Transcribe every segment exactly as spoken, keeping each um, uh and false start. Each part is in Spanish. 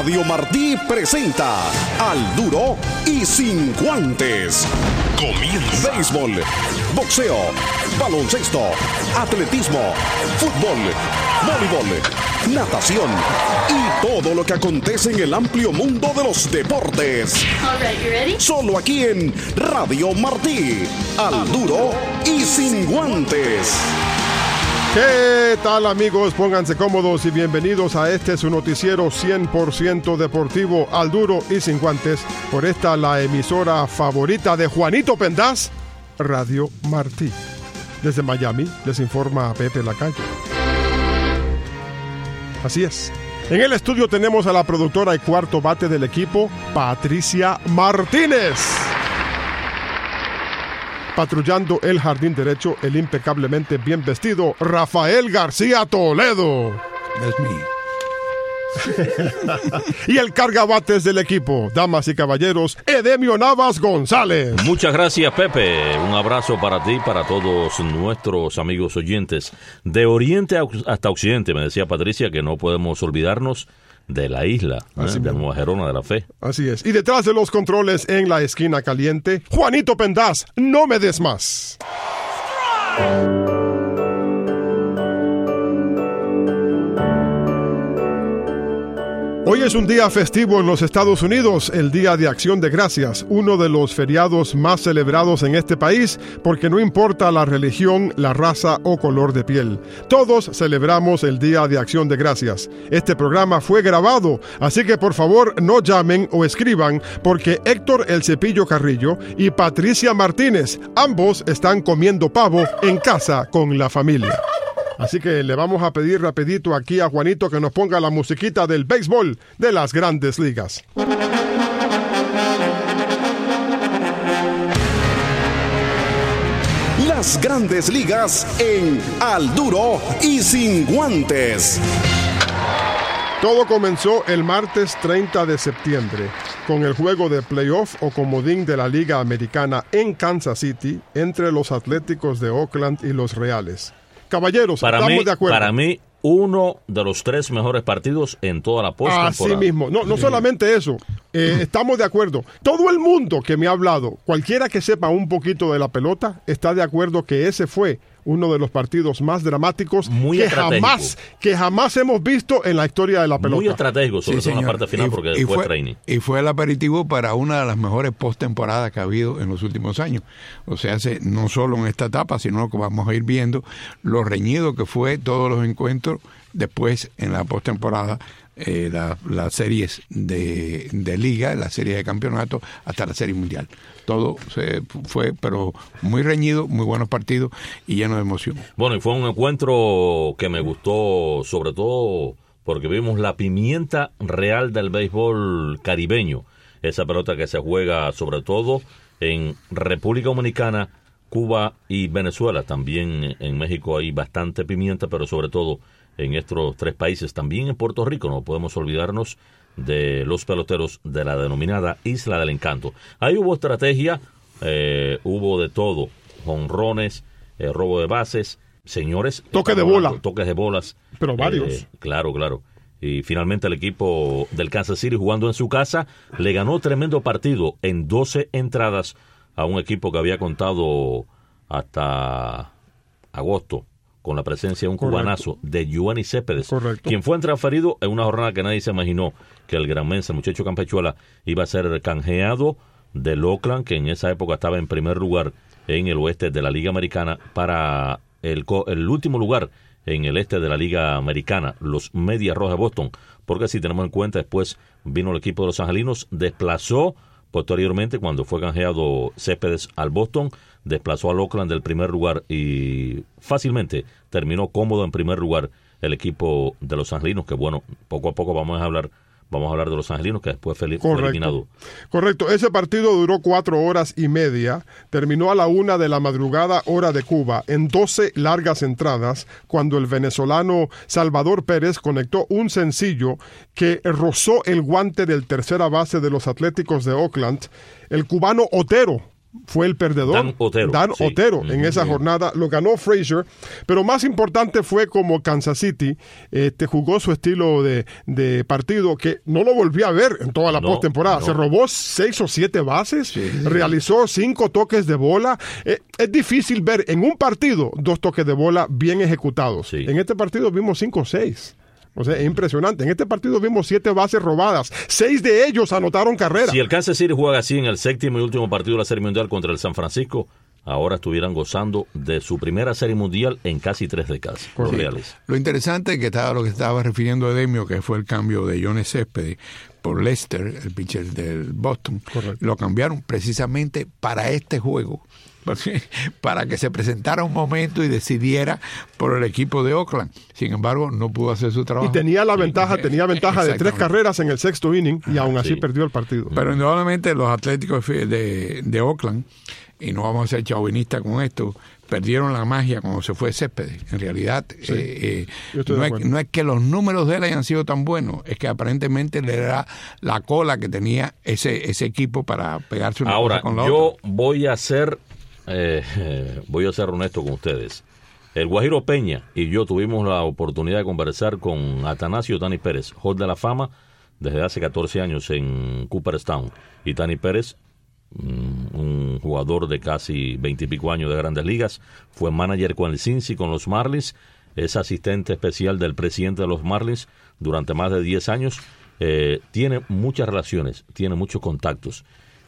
Radio Martí presenta Al Duro y Sin Guantes. Comienza. Béisbol, boxeo, baloncesto, atletismo, fútbol, voleibol, natación y todo lo que acontece en el amplio mundo de los deportes. All right, you ready? Solo aquí en Radio Martí. Al Duro y Sin Guantes. ¿Qué tal, amigos? Pónganse cómodos y bienvenidos a este su noticiero cien por ciento deportivo, Al Duro y Sin Guantes, por esta la emisora favorita de Juanito Pendaz, Radio Martí. Desde Miami les informa Pepe Lacalle. Así es. En el estudio tenemos a la productora y cuarto bate del equipo, Patricia Martínez. Patrullando el jardín derecho, el impecablemente bien vestido Rafael García Toledo. Es mí. Y el cargabates del equipo, damas y caballeros, Edemio Navas González. Muchas gracias, Pepe. Un abrazo para ti y para todos nuestros amigos oyentes. De oriente hasta occidente, me decía Patricia, que no podemos olvidarnos de la isla, ¿eh? de Nueva Gerona de la Fe. Así es. Y detrás de los controles, en la esquina caliente, Juanito Pendaz, no me des más. Hoy es un día festivo en los Estados Unidos, el Día de Acción de Gracias, uno de los feriados más celebrados en este país, porque no importa la religión, la raza o color de piel. Todos celebramos el Día de Acción de Gracias. Este programa fue grabado, así que por favor no llamen o escriban, porque Héctor El Cepillo Carrillo y Patricia Martínez, ambos están comiendo pavo en casa con la familia. Así que le vamos a pedir rapidito aquí a Juanito que nos ponga la musiquita del béisbol de las Grandes Ligas. Las Grandes Ligas en Al Duro y Sin Guantes. Todo comenzó el martes treinta de septiembre con el juego de playoff o comodín de la Liga Americana en Kansas City entre los Atléticos de Oakland y los Reales. Caballeros, para estamos mí, de acuerdo. Para mí, uno de los tres mejores partidos en toda la postemporada. Así mismo. No, no solamente eso. Eh, estamos de acuerdo. Todo el mundo que me ha hablado, cualquiera que sepa un poquito de la pelota, está de acuerdo que ese fue uno de los partidos más dramáticos Muy que estratégico. jamás, que jamás hemos visto en la historia de la pelota. Muy estratégico, sobre Sí, todo en la señor. parte final, Y- porque y después fue, training. Y fue el aperitivo para una de las mejores postemporadas que ha habido en los últimos años. O sea, se- no solo en esta etapa, sino que vamos a ir viendo lo reñido que fue todos los encuentros después en la postemporada. Eh, la- las series de, de liga, la serie de campeonato, hasta la serie mundial. Todo se fue, pero muy reñido, muy buenos partidos y lleno de emoción. Bueno, y fue un encuentro que me gustó, sobre todo porque vimos la pimienta real del béisbol caribeño. Esa pelota que se juega sobre todo en República Dominicana, Cuba y Venezuela. También en México hay bastante pimienta, pero sobre todo en estos tres países. También en Puerto Rico no podemos olvidarnos de los peloteros de la denominada Isla del Encanto. Ahí hubo estrategia, eh, hubo de todo, jonrones, eh, robo de bases, señores. Toque de estamos bola. hablando, Toques de bolas. Pero varios. Eh, claro, claro. Y finalmente el equipo del Kansas City, jugando en su casa, le ganó tremendo partido en doce entradas a un equipo que había contado hasta agosto con la presencia de un Correcto. cubanazo de Yoenis Céspedes, Correcto. quien fue transferido en una jornada que nadie se imaginó que el granmense, el muchacho Campechuela, iba a ser canjeado del Oakland, que en esa época estaba en primer lugar en el oeste de la Liga Americana, para el, co- el último lugar en el este de la Liga Americana, los Medias Rojas de Boston, porque si tenemos en cuenta, después vino el equipo de los angelinos, desplazó posteriormente, cuando fue canjeado Céspedes al Boston, desplazó al Oakland del primer lugar y fácilmente terminó cómodo en primer lugar el equipo de los angelinos, que bueno, poco a poco vamos a hablar Vamos a hablar de los angelinos, que después fue eliminado. Correcto. Ese partido duró cuatro horas y media. Terminó a la una de la madrugada, hora de Cuba, en doce largas entradas, cuando el venezolano Salvador Pérez conectó un sencillo que rozó el guante del tercera base de los Atléticos de Oakland. El cubano Otero fue el perdedor. Dan Otero. Dan sí. Otero en uh-huh. esa sí. jornada. Lo ganó Frazier. Pero más importante fue como Kansas City este, jugó su estilo de, de partido que no lo volví a ver en toda la No, postemporada. no. Se robó seis o siete bases. Sí, sí. Realizó cinco toques de bola. Eh, es difícil ver en un partido dos toques de bola bien ejecutados. Sí. En este partido vimos cinco o seis. O sea, es impresionante. En este partido vimos siete bases robadas. Seis de ellos anotaron carrera. Si el Kansas City juega así en el séptimo y último partido de la Serie Mundial contra el San Francisco, ahora estuvieran gozando de su primera Serie Mundial en casi tres décadas. Los Sí. Reales. Lo interesante es que estaba lo que estaba refiriendo Edemio, que fue el cambio de Johnny Céspedes por Lester, el pitcher del Boston. Correcto. Lo cambiaron precisamente para este juego, para que se presentara un momento y decidiera por el equipo de Oakland. Sin embargo, no pudo hacer su trabajo. Y tenía la Sí. ventaja, tenía ventaja de tres Exactamente. carreras en el sexto inning y aún así Sí. perdió el partido. Pero indudablemente los Atléticos de, de, de Oakland, y no vamos a ser chauvinistas con esto, perdieron la magia cuando se fue Céspedes. En realidad, Sí. eh, eh, Yo estoy no, de es, acuerdo. no es que los números de él hayan sido tan buenos, es que aparentemente le era la cola que tenía ese ese equipo para pegarse una Ahora, cosa con la yo otra. voy a ser eh, eh, voy a ser honesto con ustedes. El Guajiro Peña y yo tuvimos la oportunidad de conversar con Atanasio Tani Pérez, Hall de la Fama, desde hace catorce años en Cooperstown. Y Tani Pérez, mm, un jugador de casi veintipico años de Grandes Ligas, fue manager con el Cincy, con los Marlins, es asistente especial del presidente de los Marlins durante más de diez años. Eh, tiene muchas relaciones, tiene muchos contactos.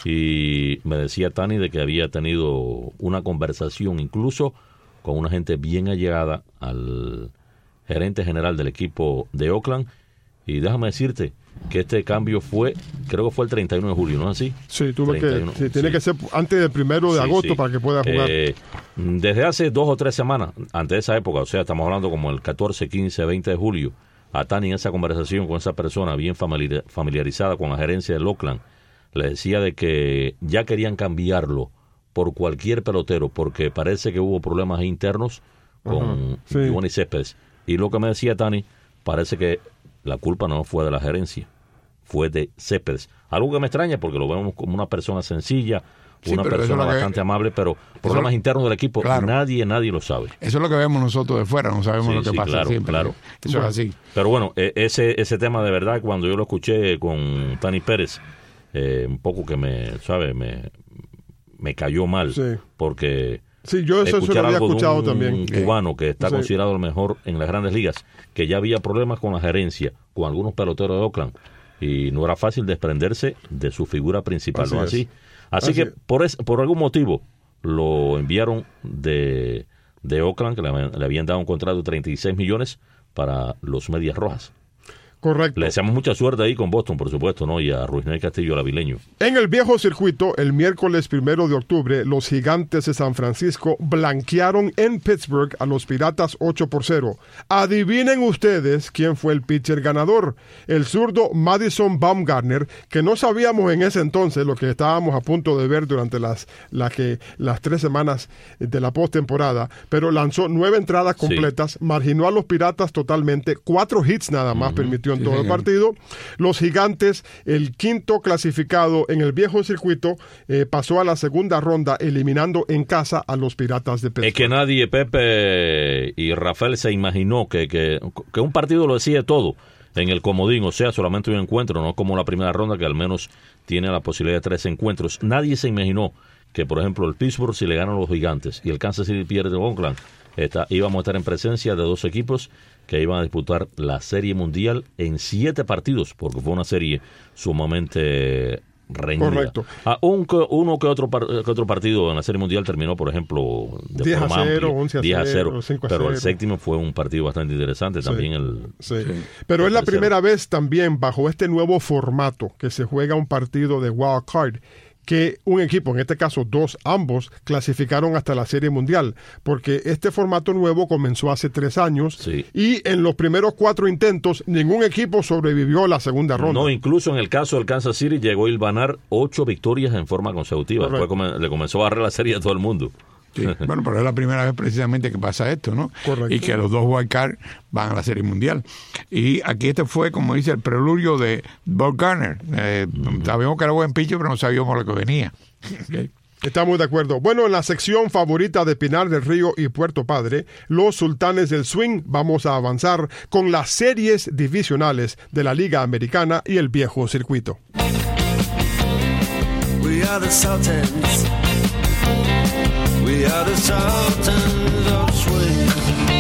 Y me decía Tani de que había tenido una conversación incluso con una gente bien allegada al gerente general del equipo de Oakland. Y déjame decirte que este cambio fue, creo que fue el treinta y uno de julio, ¿no es así? Sí, tuve treinta y uno, que, sí, tiene sí. que ser antes del primero de Sí, agosto sí. para que pueda jugar. Eh, desde hace dos o tres semanas, antes de esa época, o sea, estamos hablando como el catorce, quince, veinte de julio, a Tani en esa conversación con esa persona bien familiar, familiarizada con la gerencia del Oakland, le decía de que ya querían cambiarlo por cualquier pelotero, porque parece que hubo problemas internos con Ajá, sí. Johnny Céspedes. Y lo que me decía Tani, parece que la culpa no fue de la gerencia, fue de Céspedes. Algo que me extraña porque lo vemos como una persona sencilla, Sí, una pero eso persona es lo que- bastante amable, pero problemas lo- internos del equipo, Claro. nadie, nadie lo sabe. Eso es lo que vemos nosotros de fuera, no sabemos Sí, lo que sí, pasa claro, siempre. claro. Eso Bueno. es así. Pero bueno, eh, ese ese tema de verdad, cuando yo lo escuché con Tani Pérez, eh, un poco que me, ¿sabe? Me, me cayó mal, Sí. porque Sí, yo eso, eso escuchar lo había algo de escuchado un también. cubano que está Sí. considerado el mejor en las Grandes Ligas, que ya había problemas con la gerencia, con algunos peloteros de Oakland, y no era fácil desprenderse de su figura principal, Así ¿no? es. Así, así, Así que es. por es, por algún motivo lo enviaron de, de Oakland, que le, le habían dado un contrato de treinta y seis millones para los Medias Rojas. Correcto. Le deseamos mucha suerte ahí con Boston, por supuesto, ¿no? Y a Ruiznel Castillo, el avileño. En el viejo circuito, el miércoles primero de octubre, los Gigantes de San Francisco blanquearon en Pittsburgh a los Piratas ocho por cero. Adivinen ustedes quién fue el pitcher ganador. El zurdo Madison Bumgarner, que no sabíamos en ese entonces lo que estábamos a punto de ver durante las, la que, las tres semanas de la postemporada, pero lanzó nueve entradas Sí. completas, marginó a los Piratas totalmente, cuatro hits nada más permitió en Sí, todo el señor. partido. Los Gigantes, el quinto clasificado en el viejo circuito, eh, pasó a la segunda ronda eliminando en casa a los Piratas de Pittsburgh. Es que nadie, Pepe y Rafael, se imaginó que, que, que un partido lo decide todo en el comodín, o sea, solamente un encuentro, no como la primera ronda que al menos tiene la posibilidad de tres encuentros. Nadie se imaginó que, por ejemplo, el Pittsburgh, si le ganan a los Gigantes y el Kansas City pierde a Oakland, está, íbamos a estar en presencia de dos equipos que iban a disputar la Serie Mundial en siete partidos, porque fue una serie sumamente reñida. Correcto. Ah, un, que- uno que otro, par- que otro partido en la Serie Mundial terminó, por ejemplo, de diez a forma cero, amplia, once a diez a cero, cero, cinco a pero el cero. séptimo fue un partido bastante interesante, Sí. también el... Sí. Sí. Pero es la tercero. primera vez también bajo este nuevo formato que se juega un partido de wild card que un equipo, en este caso dos, ambos, clasificaron hasta la Serie Mundial, porque este formato nuevo comenzó hace tres años Sí. y en los primeros cuatro intentos ningún equipo sobrevivió a la segunda ronda. No, incluso en el caso del Kansas City llegó a hilvanar ocho victorias en forma consecutiva. Correcto. Después come- le comenzó a barrer la serie a todo el mundo. Sí. Bueno, pero es la primera vez precisamente que pasa esto, ¿no? Correcto. Y que los dos wildcard van a la Serie Mundial. Y aquí este fue, como dice, el preludio de Bumgarner. Eh, Sabíamos que era buen pitcher, pero no sabíamos lo que venía. Okay. Estamos de acuerdo. Bueno, en la sección favorita de Pinar del Río y Puerto Padre, los Sultanes del Swing, vamos a avanzar con las series divisionales de la Liga Americana y el viejo circuito. We are the Sultans. We are the Sultans of Swing.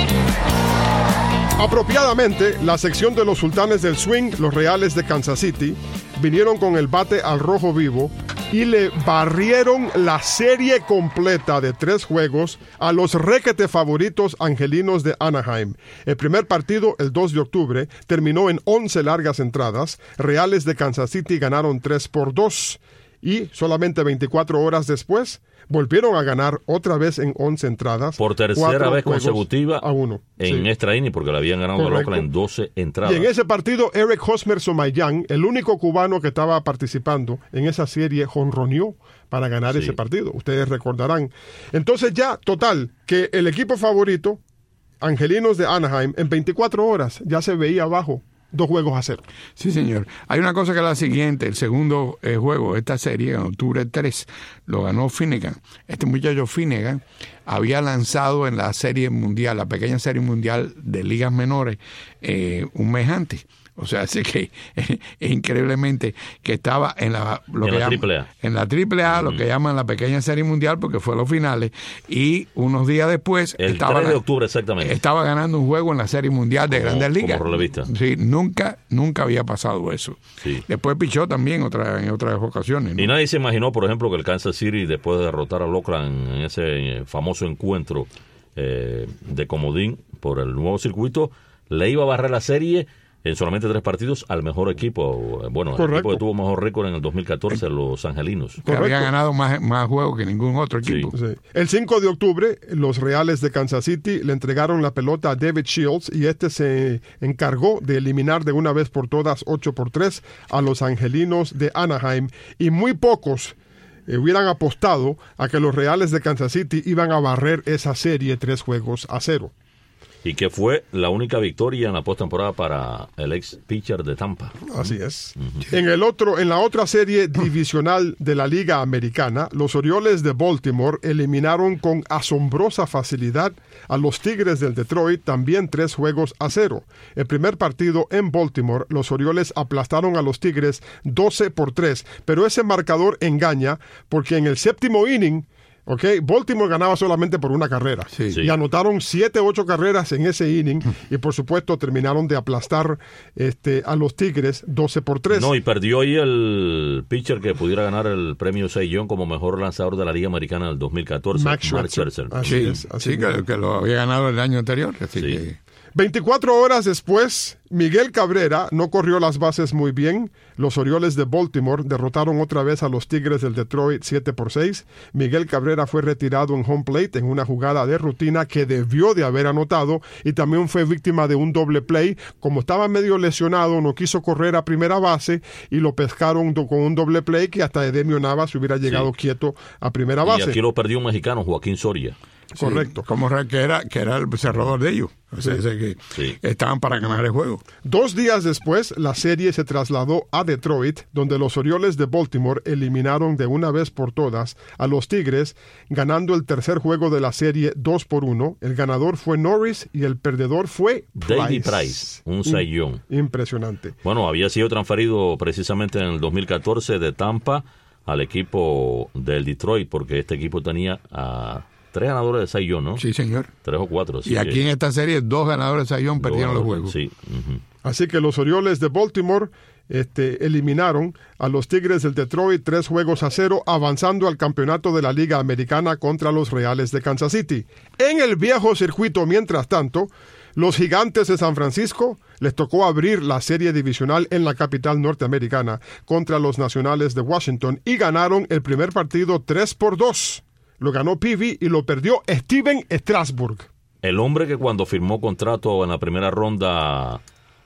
Apropiadamente, la sección de los Sultanes del Swing, los Reales de Kansas City, vinieron con el bate al rojo vivo y le barrieron la serie completa de tres juegos a los requete favoritos angelinos de Anaheim. El primer partido, el dos de octubre, terminó en once largas entradas. Reales de Kansas City ganaron tres por dos y solamente veinticuatro horas después volvieron a ganar otra vez en once entradas. Por tercera vez consecutiva a uno. En sí. extra inning, porque le habían ganado a Oakland en doce entradas. Y en ese partido, Eric Hosmer Somayang, el único cubano que estaba participando en esa serie, jonroneó para ganar sí. ese partido. Ustedes recordarán. Entonces ya, total, que el equipo favorito, angelinos de Anaheim, en veinticuatro horas ya se veía abajo. Dos juegos a cero. Sí, señor. Hay una cosa que es la siguiente. El segundo eh, juego de esta serie, en octubre tres, lo ganó Finnegan. Este muchacho Finnegan había lanzado en la serie mundial, la pequeña serie mundial de ligas menores, eh, un mes antes. O sea, así que eh, increíblemente que estaba en la, lo en que la llaman, triple A. En la triple A, mm. lo que llaman la pequeña serie mundial, porque fue los finales, y unos días después el estaba, tres de octubre exactamente. Estaba ganando un juego en la serie mundial de como, Grandes Ligas. Como relevista. Sí, nunca, nunca había pasado eso. Sí. Después pichó también otra, en otras ocasiones, ¿no? Y nadie se imaginó, por ejemplo, que el Kansas City, después de derrotar a Oakland en ese famoso encuentro eh, de comodín por el nuevo circuito, le iba a barrer la serie en solamente tres partidos al mejor equipo. Bueno, Correcto. el equipo que tuvo mejor récord en el dos mil catorce, los angelinos. Que había ganado más, más juegos que ningún otro equipo. Sí. Sí. El cinco de octubre, los Reales de Kansas City le entregaron la pelota a David Shields y este se encargó de eliminar de una vez por todas ocho por tres a los angelinos de Anaheim, y muy pocos eh, hubieran apostado a que los Reales de Kansas City iban a barrer esa serie tres juegos a cero. Y que fue la única victoria en la postemporada para el ex pitcher de Tampa. Así es. Uh-huh. En el otro, en la otra serie divisional de la Liga Americana, los Orioles de Baltimore eliminaron con asombrosa facilidad a los Tigres del Detroit, también tres juegos a cero. El primer partido en Baltimore, los Orioles aplastaron a los Tigres doce por tres, pero ese marcador engaña porque en el séptimo inning, ok, Baltimore ganaba solamente por una carrera. Sí. Sí. Y anotaron siete, ocho carreras en ese inning y por supuesto terminaron de aplastar este, a los Tigres doce por tres. No, y perdió ahí el pitcher que pudiera ganar el premio Cy Young como mejor lanzador de la Liga Americana del dos mil catorce, Max Scherzer. Scherzer. Así Sí, es, así sí que, que lo había ganado el año anterior. Así Sí. que... veinticuatro horas después, Miguel Cabrera no corrió las bases muy bien. Los Orioles de Baltimore derrotaron otra vez a los Tigres del Detroit siete por seis. Miguel Cabrera fue retirado en home plate en una jugada de rutina que debió de haber anotado y también fue víctima de un doble play. Como estaba medio lesionado, no quiso correr a primera base y lo pescaron do- con un doble play que hasta Edemio Navas hubiera llegado Sí. quieto a primera base. Y aquí lo perdió un mexicano, Joaquín Soria. Correcto. Sí, como que era, que era el cerrador de ellos. O sea, Sí. ese que Sí. estaban para ganar el juego. Dos días después, la serie se trasladó a Detroit, donde los Orioles de Baltimore eliminaron de una vez por todas a los Tigres, ganando el tercer juego de la serie dos por uno. El ganador fue Norris y el perdedor fue Price. David Price, un Cy Young. Impresionante. Bueno, había sido transferido precisamente en el dos mil catorce de Tampa al equipo del Detroit, porque este equipo tenía a tres ganadores de Cy Young, ¿no? Sí, señor. Tres o cuatro. Y aquí en esta serie, dos ganadores de Cy Young perdieron los juegos. Sí. Uh-huh. Así que los Orioles de Baltimore este, eliminaron a los Tigres del Detroit tres juegos a cero, avanzando al campeonato de la Liga Americana contra los Reales de Kansas City. En el viejo circuito, mientras tanto, los Gigantes de San Francisco les tocó abrir la serie divisional en la capital norteamericana contra los Nacionales de Washington y ganaron el primer partido tres por dos. Lo ganó Peavy y lo perdió Steven Strasburg. El hombre que cuando firmó contrato en la primera ronda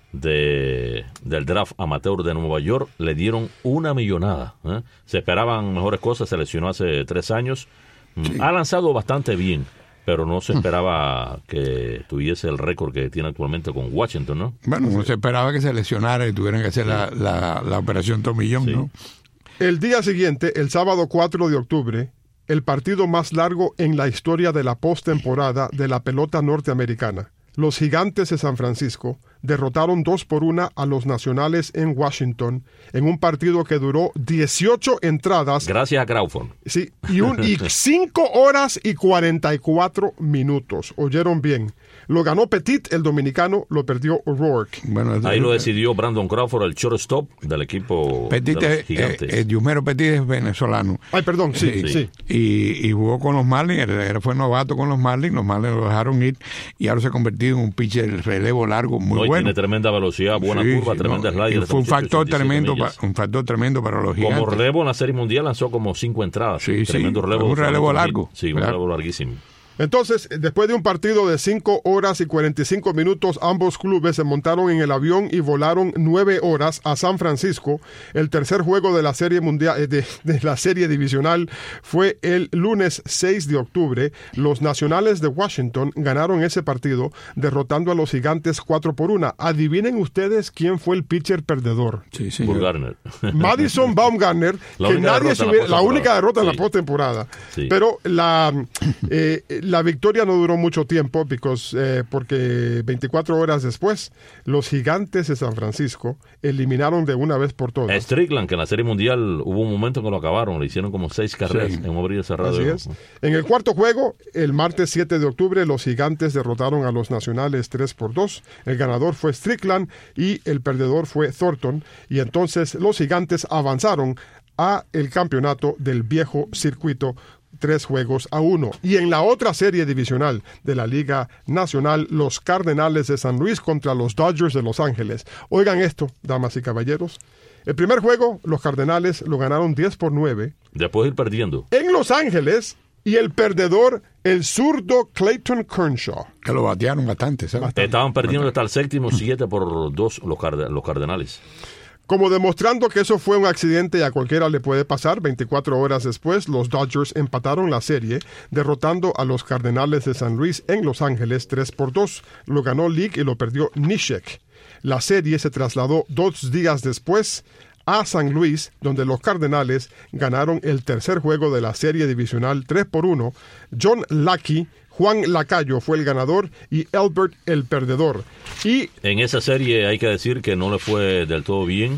de, del draft amateur de Nueva York le dieron una millonada. ¿eh? Se esperaban mejores cosas, se lesionó hace tres años. Sí. Ha lanzado bastante bien, pero no se esperaba que tuviese el récord que tiene actualmente con Washington, ¿no? Bueno, no se esperaba que se lesionara y tuvieran que hacer la, la, la operación tomillón, Sí. ¿no? El día siguiente, el sábado cuatro de octubre, el partido más largo en la historia de la postemporada de la pelota norteamericana. Los Gigantes de San Francisco derrotaron dos por una a los Nacionales en Washington en un partido que duró dieciocho entradas. Gracias a Crawford. Sí, y, un, y cinco horas y cuarenta y cuatro minutos. ¿Oyeron bien? Lo ganó Petit, el dominicano, lo perdió O'Rourke. Bueno, ahí lo decidió Brandon Crawford, el shortstop del equipo Petit de los es, Gigantes. Eh, eh, Yumero Petit es venezolano. Ay, perdón, sí, sí. sí. Y, y jugó con los Marlins, él fue novato con los Marlins, los Marlins lo dejaron ir y ahora se ha convertido en un pitcher de relevo largo muy no, bueno. Tiene tremenda velocidad, buena sí, curva, sí, tremenda no, slider. Fue un factor tremendo, para, un factor tremendo para los Gigantes. Como relevo en la Serie Mundial lanzó como cinco entradas. Sí, tremendo sí, relevo. un relevo largo. Sí, un claro. relevo larguísimo. Entonces, después de un partido de cinco horas y cuarenta y cinco minutos, ambos clubes se montaron en el avión y volaron nueve horas a San Francisco. El tercer juego de la serie mundial, de, de la serie divisional fue el lunes seis de octubre. Los Nacionales de Washington ganaron ese partido, derrotando a los Gigantes cuatro por una. Adivinen ustedes quién fue el pitcher perdedor. Sí, sí. Bumgarner. Madison Bumgarner, que nadie se hubiera, la única derrota en la postemporada. Sí. Pero la eh, La victoria no duró mucho tiempo because, eh, porque veinticuatro horas después los Gigantes de San Francisco eliminaron de una vez por todas. Strickland, que en la Serie Mundial hubo un momento en que lo acabaron, le hicieron como seis carreras sí. en un abrir y cerrado. Así es. En el cuarto juego, el martes siete de octubre, los Gigantes derrotaron a los Nacionales tres por dos. El ganador fue Strickland y el perdedor fue Thornton. Y entonces los Gigantes avanzaron a el campeonato del viejo circuito, tres juegos a uno. Y en la otra serie divisional de la Liga Nacional, los Cardenales de San Luis contra los Dodgers de Los Ángeles. Oigan esto, damas y caballeros. El primer juego, los Cardenales lo ganaron diez por nueve. Después de ir perdiendo. En Los Ángeles, y el perdedor, el zurdo Clayton Kershaw. Que lo batearon bastante, ¿sabes? Bastante. Estaban perdiendo hasta el séptimo, siete por dos los, card- los Cardenales. Como demostrando que eso fue un accidente y a cualquiera le puede pasar, veinticuatro horas después, los Dodgers empataron la serie, derrotando a los Cardenales de San Luis en Los Ángeles tres por dos. Lo ganó Leake y lo perdió Nishek. La serie se trasladó dos días después a San Luis, donde los Cardenales ganaron el tercer juego de la serie divisional tres por uno. John Lackey, Juan Lacayo fue el ganador y Albert el perdedor. Y en esa serie hay que decir que no le fue del todo bien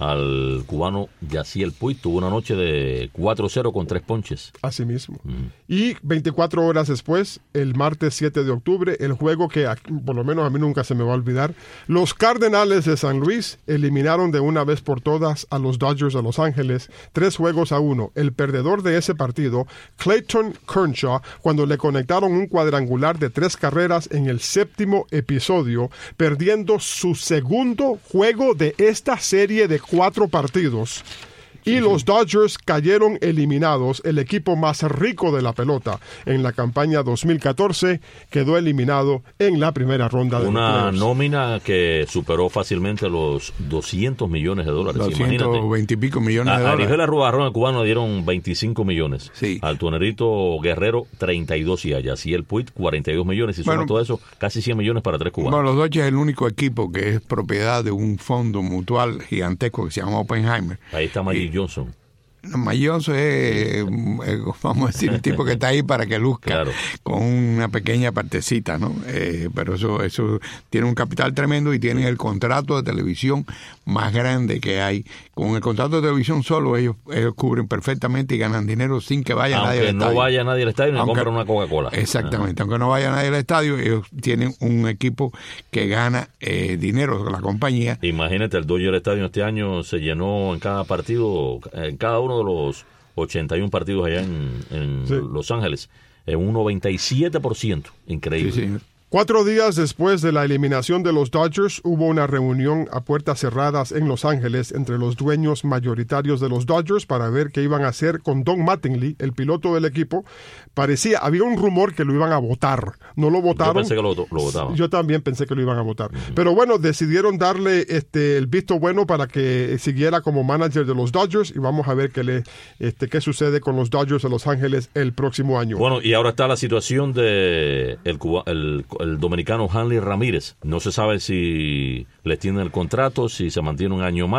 al cubano Yasiel Puig. Tuvo una noche de cuatro cero con tres ponches. Así mismo. Mm. Y veinticuatro horas después, el martes siete de octubre, el juego que por lo menos a mí nunca se me va a olvidar, los Cardenales de San Luis eliminaron de una vez por todas a los Dodgers de Los Ángeles, tres juegos a uno. El perdedor de ese partido, Clayton Kershaw, cuando le conectaron un cuadrangular de tres carreras en el séptimo episodio, perdiendo su segundo juego de esta serie de cuatro partidos. Y sí, los Dodgers cayeron eliminados. El equipo más rico de la pelota en la campaña dos mil catorce quedó eliminado en la primera ronda de una nómina que superó fácilmente los doscientos millones de dólares. doscientos veinte y pico millones de a, dólares. A Arigela Rubarrón, el cubano, dieron veinticinco millones. Sí. Al Tunerito Guerrero, treinta y dos y allá. Y el Puig, cuarenta y dos millones. Y bueno, suma todo eso, casi cien millones para tres cubanos. Bueno, los Dodgers es el único equipo que es propiedad de un fondo mutual gigantesco que se llama Oppenheimer. Ahí está Magic Johnson. Magic Johnson es, vamos a decir, el tipo que está ahí para que luzca, claro, con una pequeña partecita, ¿no? Eh, pero eso eso tiene un capital tremendo y tiene el contrato de televisión más grande que hay. Con el contrato de televisión solo ellos, ellos cubren perfectamente y ganan dinero sin que vaya aunque nadie al no estadio. vaya nadie al estadio, ni aunque, compran una Coca-Cola. Exactamente, Ajá. aunque no vaya nadie al estadio, ellos tienen un equipo que gana eh, dinero, la compañía. Imagínate, el Dodger Stadium este año se llenó en cada partido, en cada uno de los ochenta y uno partidos allá en, en sí. Los Ángeles, en un noventa y siete por ciento. Increíble. Sí, sí. Cuatro días después de la eliminación de los Dodgers, hubo una reunión a puertas cerradas en Los Ángeles entre los dueños mayoritarios de los Dodgers para ver qué iban a hacer con Don Mattingly, el piloto del equipo. Parecía, había un rumor que lo iban a votar. No lo votaron. Yo pensé que lo, lo votaban. Yo también pensé que lo iban a votar. Uh-huh. Pero bueno, decidieron darle este el visto bueno para que siguiera como manager de los Dodgers y vamos a ver qué le este qué sucede con los Dodgers de Los Ángeles el próximo año. Bueno, y ahora está la situación de el Cuba, el el dominicano Hanley Ramírez. No se sabe si le tienen el contrato, si se mantiene un año más,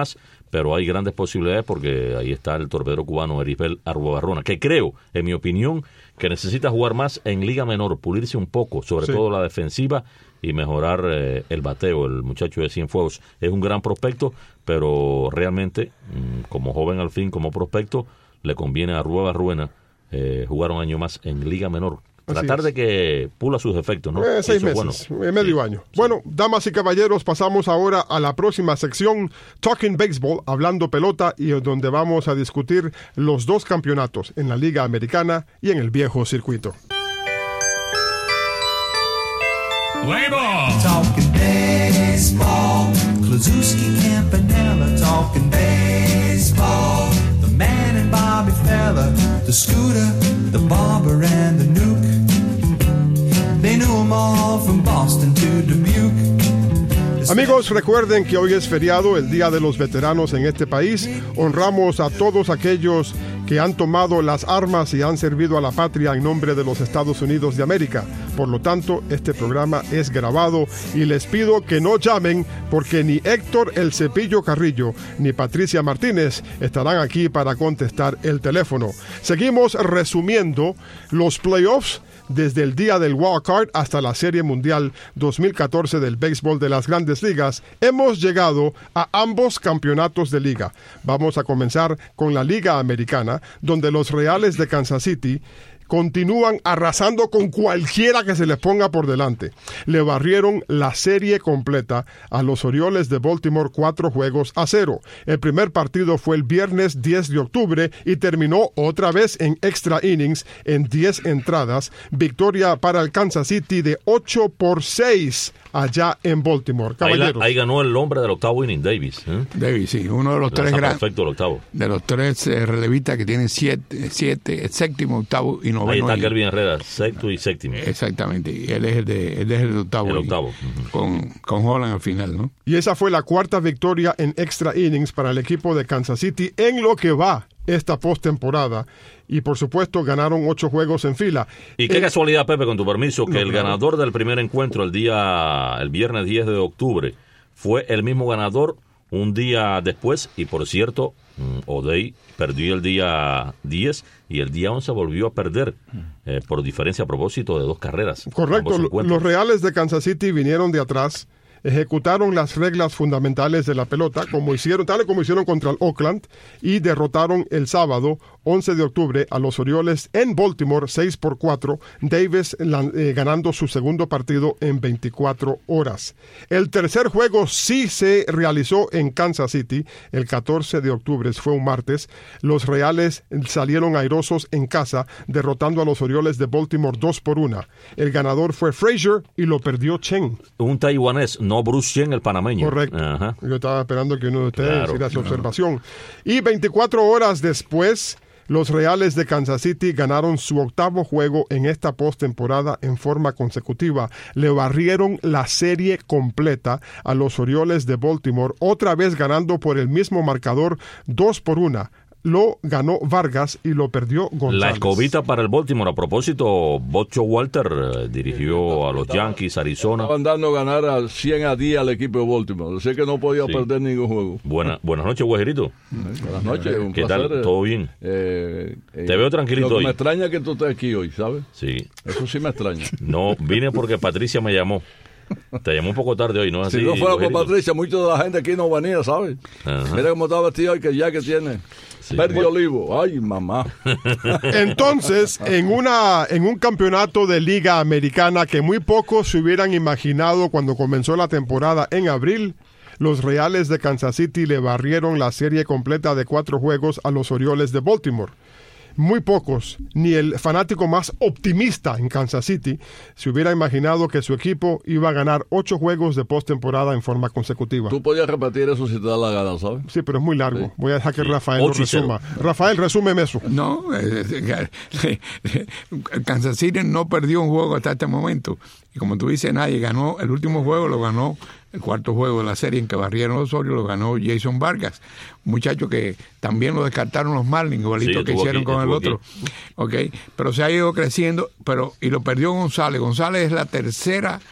pero hay grandes posibilidades porque ahí está el torpedero cubano Erisbel Arruabarrona, que creo, en mi opinión, que necesita jugar más en Liga Menor, pulirse un poco, sobre sí. todo la defensiva y mejorar eh, el bateo. El muchacho de Cienfuegos es un gran prospecto, pero realmente, mmm, como joven al fin, como prospecto, le conviene a Arruabarrona eh, jugar un año más en Liga Menor. Tratar de que pula sus efectos, ¿no? Eh, seis meses, bueno. medio sí, año. Sí. Bueno, damas y caballeros, pasamos ahora a la próxima sección, Talking Baseball, hablando pelota, y donde vamos a discutir los dos campeonatos en la Liga Americana y en el viejo circuito. Play ball. Talking baseball, Kluszewski, Campanella, talking baseball. The man and Bobby Feller, the Scooter, the Barber and the Nuke. They knew them all from Boston to Dubuque. Amigos, recuerden que hoy es feriado, el Día de los Veteranos en este país. Honramos a todos aquellos que han tomado las armas y han servido a la patria en nombre de los Estados Unidos de América. Por lo tanto, este programa es grabado y les pido que no llamen porque ni Héctor El Cepillo Carrillo ni Patricia Martínez estarán aquí para contestar el teléfono. Seguimos resumiendo los playoffs desde el día del Wild Card hasta la Serie Mundial dos mil catorce del béisbol de las Grandes Ligas. Hemos llegado a ambos campeonatos de liga. Vamos a comenzar con la Liga Americana, donde los Reales de Kansas City continúan arrasando con cualquiera que se les ponga por delante. Le barrieron la serie completa a los Orioles de Baltimore cuatro juegos a cero. El primer partido fue el viernes diez de octubre y terminó otra vez en extra innings en diez entradas. Victoria para el Kansas City de ocho por seis allá en Baltimore. Caballeros. Ahí, ahí ganó el hombre del octavo inning, Davis. ¿eh? Davis, sí, uno de los tres grandes. Perfecto el octavo. De los tres eh, relevistas que tienen siete, siete, séptimo, octavo y noveno. Ahí está Kelvin Herrera, sexto y séptimo. Exactamente, y él es el de, él es el de octavo. El octavo. Uh-huh. Con, con Holland al final, ¿no? Y esa fue la cuarta victoria en extra innings para el equipo de Kansas City en lo que va esta postemporada. Y por supuesto ganaron ocho juegos en fila. Y qué el... casualidad, Pepe, con tu permiso, que no, el claro. ganador del primer encuentro el día, el viernes diez de octubre, fue el mismo ganador un día después. Y por cierto, O'Day perdió el día diez y el día once volvió a perder eh, por diferencia a propósito de dos carreras. Correcto, los Reales de Kansas City vinieron de atrás, ejecutaron las reglas fundamentales de la pelota, como hicieron, tal y como hicieron contra el Oakland, y derrotaron el sábado, once de octubre, a los Orioles en Baltimore, seis por cuatro, Davis eh, ganando su segundo partido en veinticuatro horas. El tercer juego sí se realizó en Kansas City, el catorce de octubre, fue un martes. Los Reales salieron airosos en casa, derrotando a los Orioles de Baltimore dos por una. El ganador fue Frazier y lo perdió Chen. Un taiwanés, no Bruce Chen, el panameño. Correcto. Ajá. Yo estaba esperando que uno de ustedes claro, hiciera su claro. observación. Y veinticuatro horas después, los Reales de Kansas City ganaron su octavo juego en esta postemporada en forma consecutiva. Le barrieron la serie completa a los Orioles de Baltimore, otra vez ganando por el mismo marcador, dos por una. Lo ganó Vargas y lo perdió González. La escobita para el Baltimore. A propósito, Bocho Walter eh, dirigió a los Yankees, Arizona. Estaban dando a ganar a cien a diez al equipo de Baltimore. Así que no podía sí. perder ningún juego. Buena, buenas noches, Guajerito. Buenas noches, un ¿Qué placer. tal? ¿Todo bien? Eh, eh, Te veo tranquilito lo que hoy. Me extraña que tú estés aquí hoy, ¿sabes? Sí. Eso sí me extraña. No, vine porque Patricia me llamó. Te llamó un poco tarde hoy, ¿no? Así, si no fuera por Guajerito. Patricia, mucha de la gente aquí no venía, ¿sabes? Ajá. Mira cómo está vestido hoy, que ya que tiene. Sí. Verde olivo. Ay, mamá. Entonces, en una en un campeonato de Liga Americana que muy pocos se hubieran imaginado cuando comenzó la temporada en abril, los Reales de Kansas City le barrieron la serie completa de cuatro juegos a los Orioles de Baltimore. Muy pocos, ni el fanático más optimista en Kansas City, se hubiera imaginado que su equipo iba a ganar ocho juegos de postemporada en forma consecutiva. Tú podías repetir eso si te da la gana, ¿sabes? Sí, pero es muy largo. Sí. Voy a dejar que Sí. Rafael lo resuma. Rafael, resúmeme eso. No, eh, Kansas City no perdió un juego hasta este momento. Y como tú dices, nadie ganó. El último juego lo ganó, el cuarto juego de la serie en que barrieron los Orioles, lo ganó Jason Vargas. Un muchacho que también lo descartaron los Marlins, igualito Sí, que hicieron aquí, con el otro. Aquí. Okay. Pero se ha ido creciendo, pero y lo perdió González. González es la tercera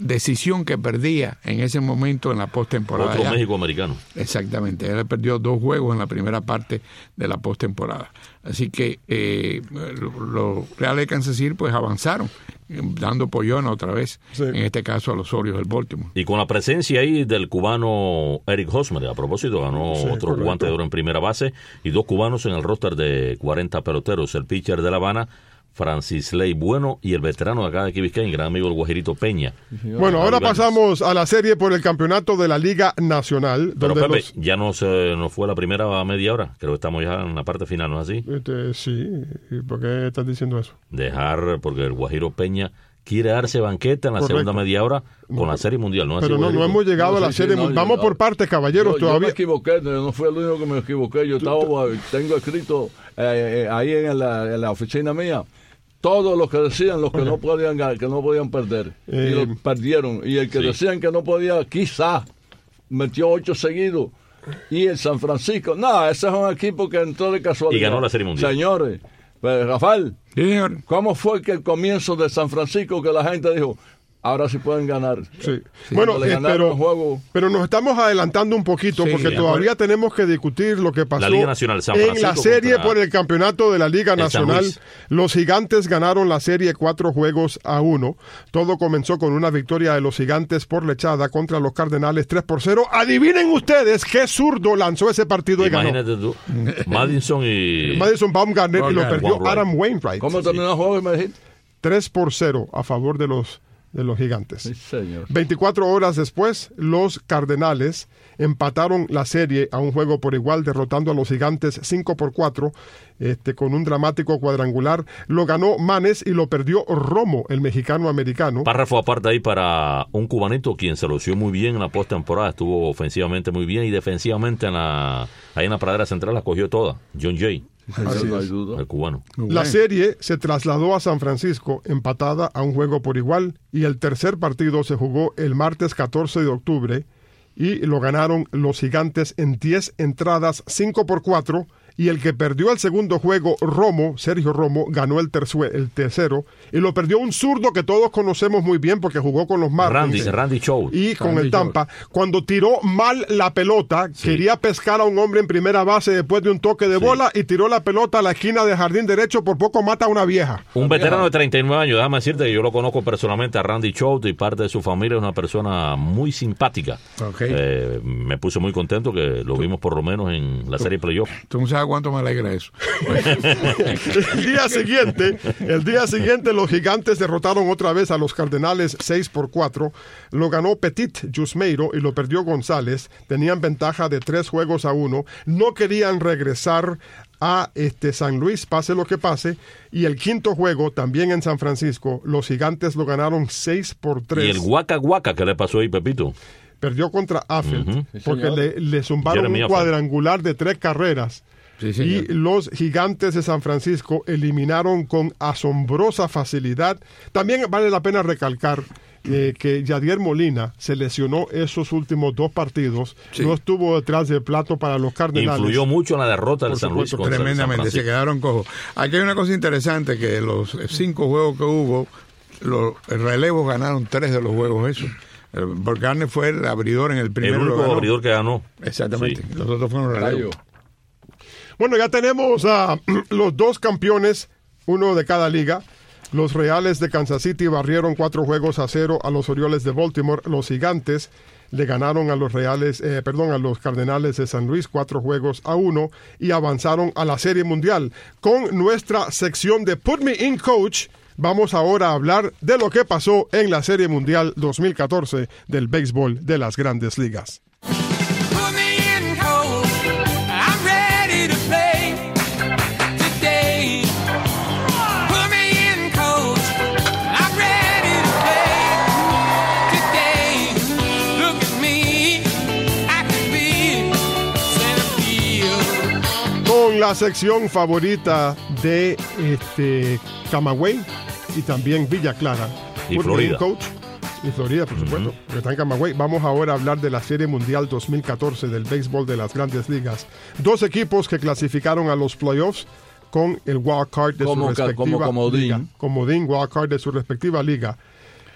decisión que perdía en ese momento en la postemporada. Otro ya. México americano. Exactamente, él perdió dos juegos en la primera parte de la postemporada. Así que eh, los Reales de Kansas City pues avanzaron, dando pollón otra vez, sí. En este caso a los Orioles del Baltimore. Y con la presencia ahí del cubano Eric Hosmer, a propósito, ganó sí, otro correcto. Guante de oro en primera base y dos cubanos en el roster de cuarenta peloteros, el pitcher de La Habana, Francis Ley Bueno, y el veterano de acá de Key Biscayne, gran amigo del Guajirito Peña. Bueno, ahora pasamos a la serie por el campeonato de la Liga Nacional. Pero donde Pepe, los... ya no se nos fue la primera media hora, creo que estamos ya en la parte final, ¿no es así? Este, sí, ¿y por qué estás diciendo eso? Dejar, porque el Guajiro Peña quiere darse banqueta en la Correcto. Segunda media hora con la Serie Mundial, ¿no? Pero no, no hemos llegado no, a la sí, Serie sí, Mundial. No, Vamos no, por partes, caballeros, yo, todavía. Yo me equivoqué, no fui el único que me equivoqué. Yo estaba, tengo escrito eh, ahí en la, en la oficina mía todos los que decían los que okay. no podían que no podían perder eh, y los perdieron, y el que sí. decían que no podía quizá metió ocho seguidos, y el San Francisco no, ese es un equipo que entró de casualidad y ganó la Serie Mundial. Señores, pues, Rafael, sí, ¿cómo fue que el comienzo de San Francisco que la gente dijo ahora sí pueden ganar? Sí. Sí. Bueno, eh, pero, juego... pero nos estamos adelantando un poquito sí, porque sí, todavía tenemos que discutir lo que pasó la Liga Nacional, San en la serie por el campeonato de la Liga Nacional. Los Gigantes ganaron la serie cuatro juegos a uno. Todo comenzó con una victoria de los Gigantes por lechada contra los Cardenales tres por cero. Adivinen ustedes qué zurdo lanzó ese partido. Imagínate y ganó. Tú. Madison y... Madison Baumgartner y lo perdió Wainwright. Adam Wainwright. ¿Cómo terminó el juego, me dijiste? tres por cero a favor de los de los Gigantes. Sí, señor. veinticuatro horas después, los Cardenales empataron la serie a un juego por igual, derrotando a los Gigantes cinco por cuatro, este, con un dramático cuadrangular. Lo ganó Manes y lo perdió Romo, el mexicano-americano. Párrafo aparte ahí para un cubanito quien se lució muy bien en la postemporada, estuvo ofensivamente muy bien y defensivamente en la, ahí en la pradera central la cogió toda, John Jay. Así es. es. El cubano. La serie se trasladó a San Francisco empatada a un juego por igual, y el tercer partido se jugó el martes catorce de octubre y lo ganaron los Gigantes en diez entradas, cinco por cuatro, y el que perdió el segundo juego, Romo, Sergio Romo, ganó el, tercio, el tercero, y lo perdió un zurdo que todos conocemos muy bien porque jugó con los Marlins. Randy, Randy Chow. Y con Randy el Tampa, Chow. Cuando tiró mal la pelota, sí. quería pescar a un hombre en primera base después de un toque de sí. bola, y tiró la pelota a la esquina de jardín derecho, por poco mata a una vieja. Un veterano de treinta y nueve años, déjame decirte que yo lo conozco personalmente a Randy Chow, y parte de su familia es una persona muy simpática. Okay. Eh, me puse muy contento que lo vimos por lo menos en la serie playoff. Tú no sabes cuánto me alegra eso. el día siguiente, el día siguiente los Gigantes derrotaron otra vez a los Cardenales seis por cuatro. Lo ganó Petit Jusmeiro y lo perdió González. Tenían ventaja de tres juegos a uno. No querían regresar a este San Luis, pase lo que pase. Y el quinto juego, también en San Francisco, los Gigantes lo ganaron seis por tres. ¿Y el Guaca Guaca qué le pasó ahí, Pepito? Perdió contra Affeldt, uh-huh. sí, porque le, le zumbaron Jeremy un cuadrangular de tres carreras. Sí, y los Gigantes de San Francisco eliminaron con asombrosa facilidad. También vale la pena recalcar eh, que Yadier Molina se lesionó esos últimos dos partidos. Sí. No estuvo detrás del plato para los Cardenales. Influyó mucho en la derrota del San Luis. Tremendamente, se quedaron cojos. Aquí hay una cosa interesante, que los cinco juegos que hubo, los relevos ganaron tres de los juegos esos. Baumgartner fue el abridor en el primer El único ganó. abridor que ganó. Exactamente. Sí. Los otros fueron relevos. Bueno, ya tenemos a los dos campeones, uno de cada liga. Los Reales de Kansas City barrieron cuatro juegos a cero a los Orioles de Baltimore. Los Gigantes le ganaron a los Reales, eh, perdón, a los Cardenales de San Luis cuatro juegos a uno y avanzaron a la Serie Mundial. Con nuestra sección de Put Me In Coach, vamos ahora a hablar de lo que pasó en la Serie Mundial dos mil catorce del béisbol de las Grandes Ligas. La sección favorita de este Camagüey y también Villa Clara y Florida. Coach, y Florida, por supuesto, uh-huh. que está en Camagüey. Vamos ahora a hablar de la Serie Mundial dos mil catorce del béisbol de las Grandes Ligas. Dos equipos que clasificaron a los playoffs con el wild card de como, su respectiva como comodín. liga. Comodín, wild card de su respectiva liga.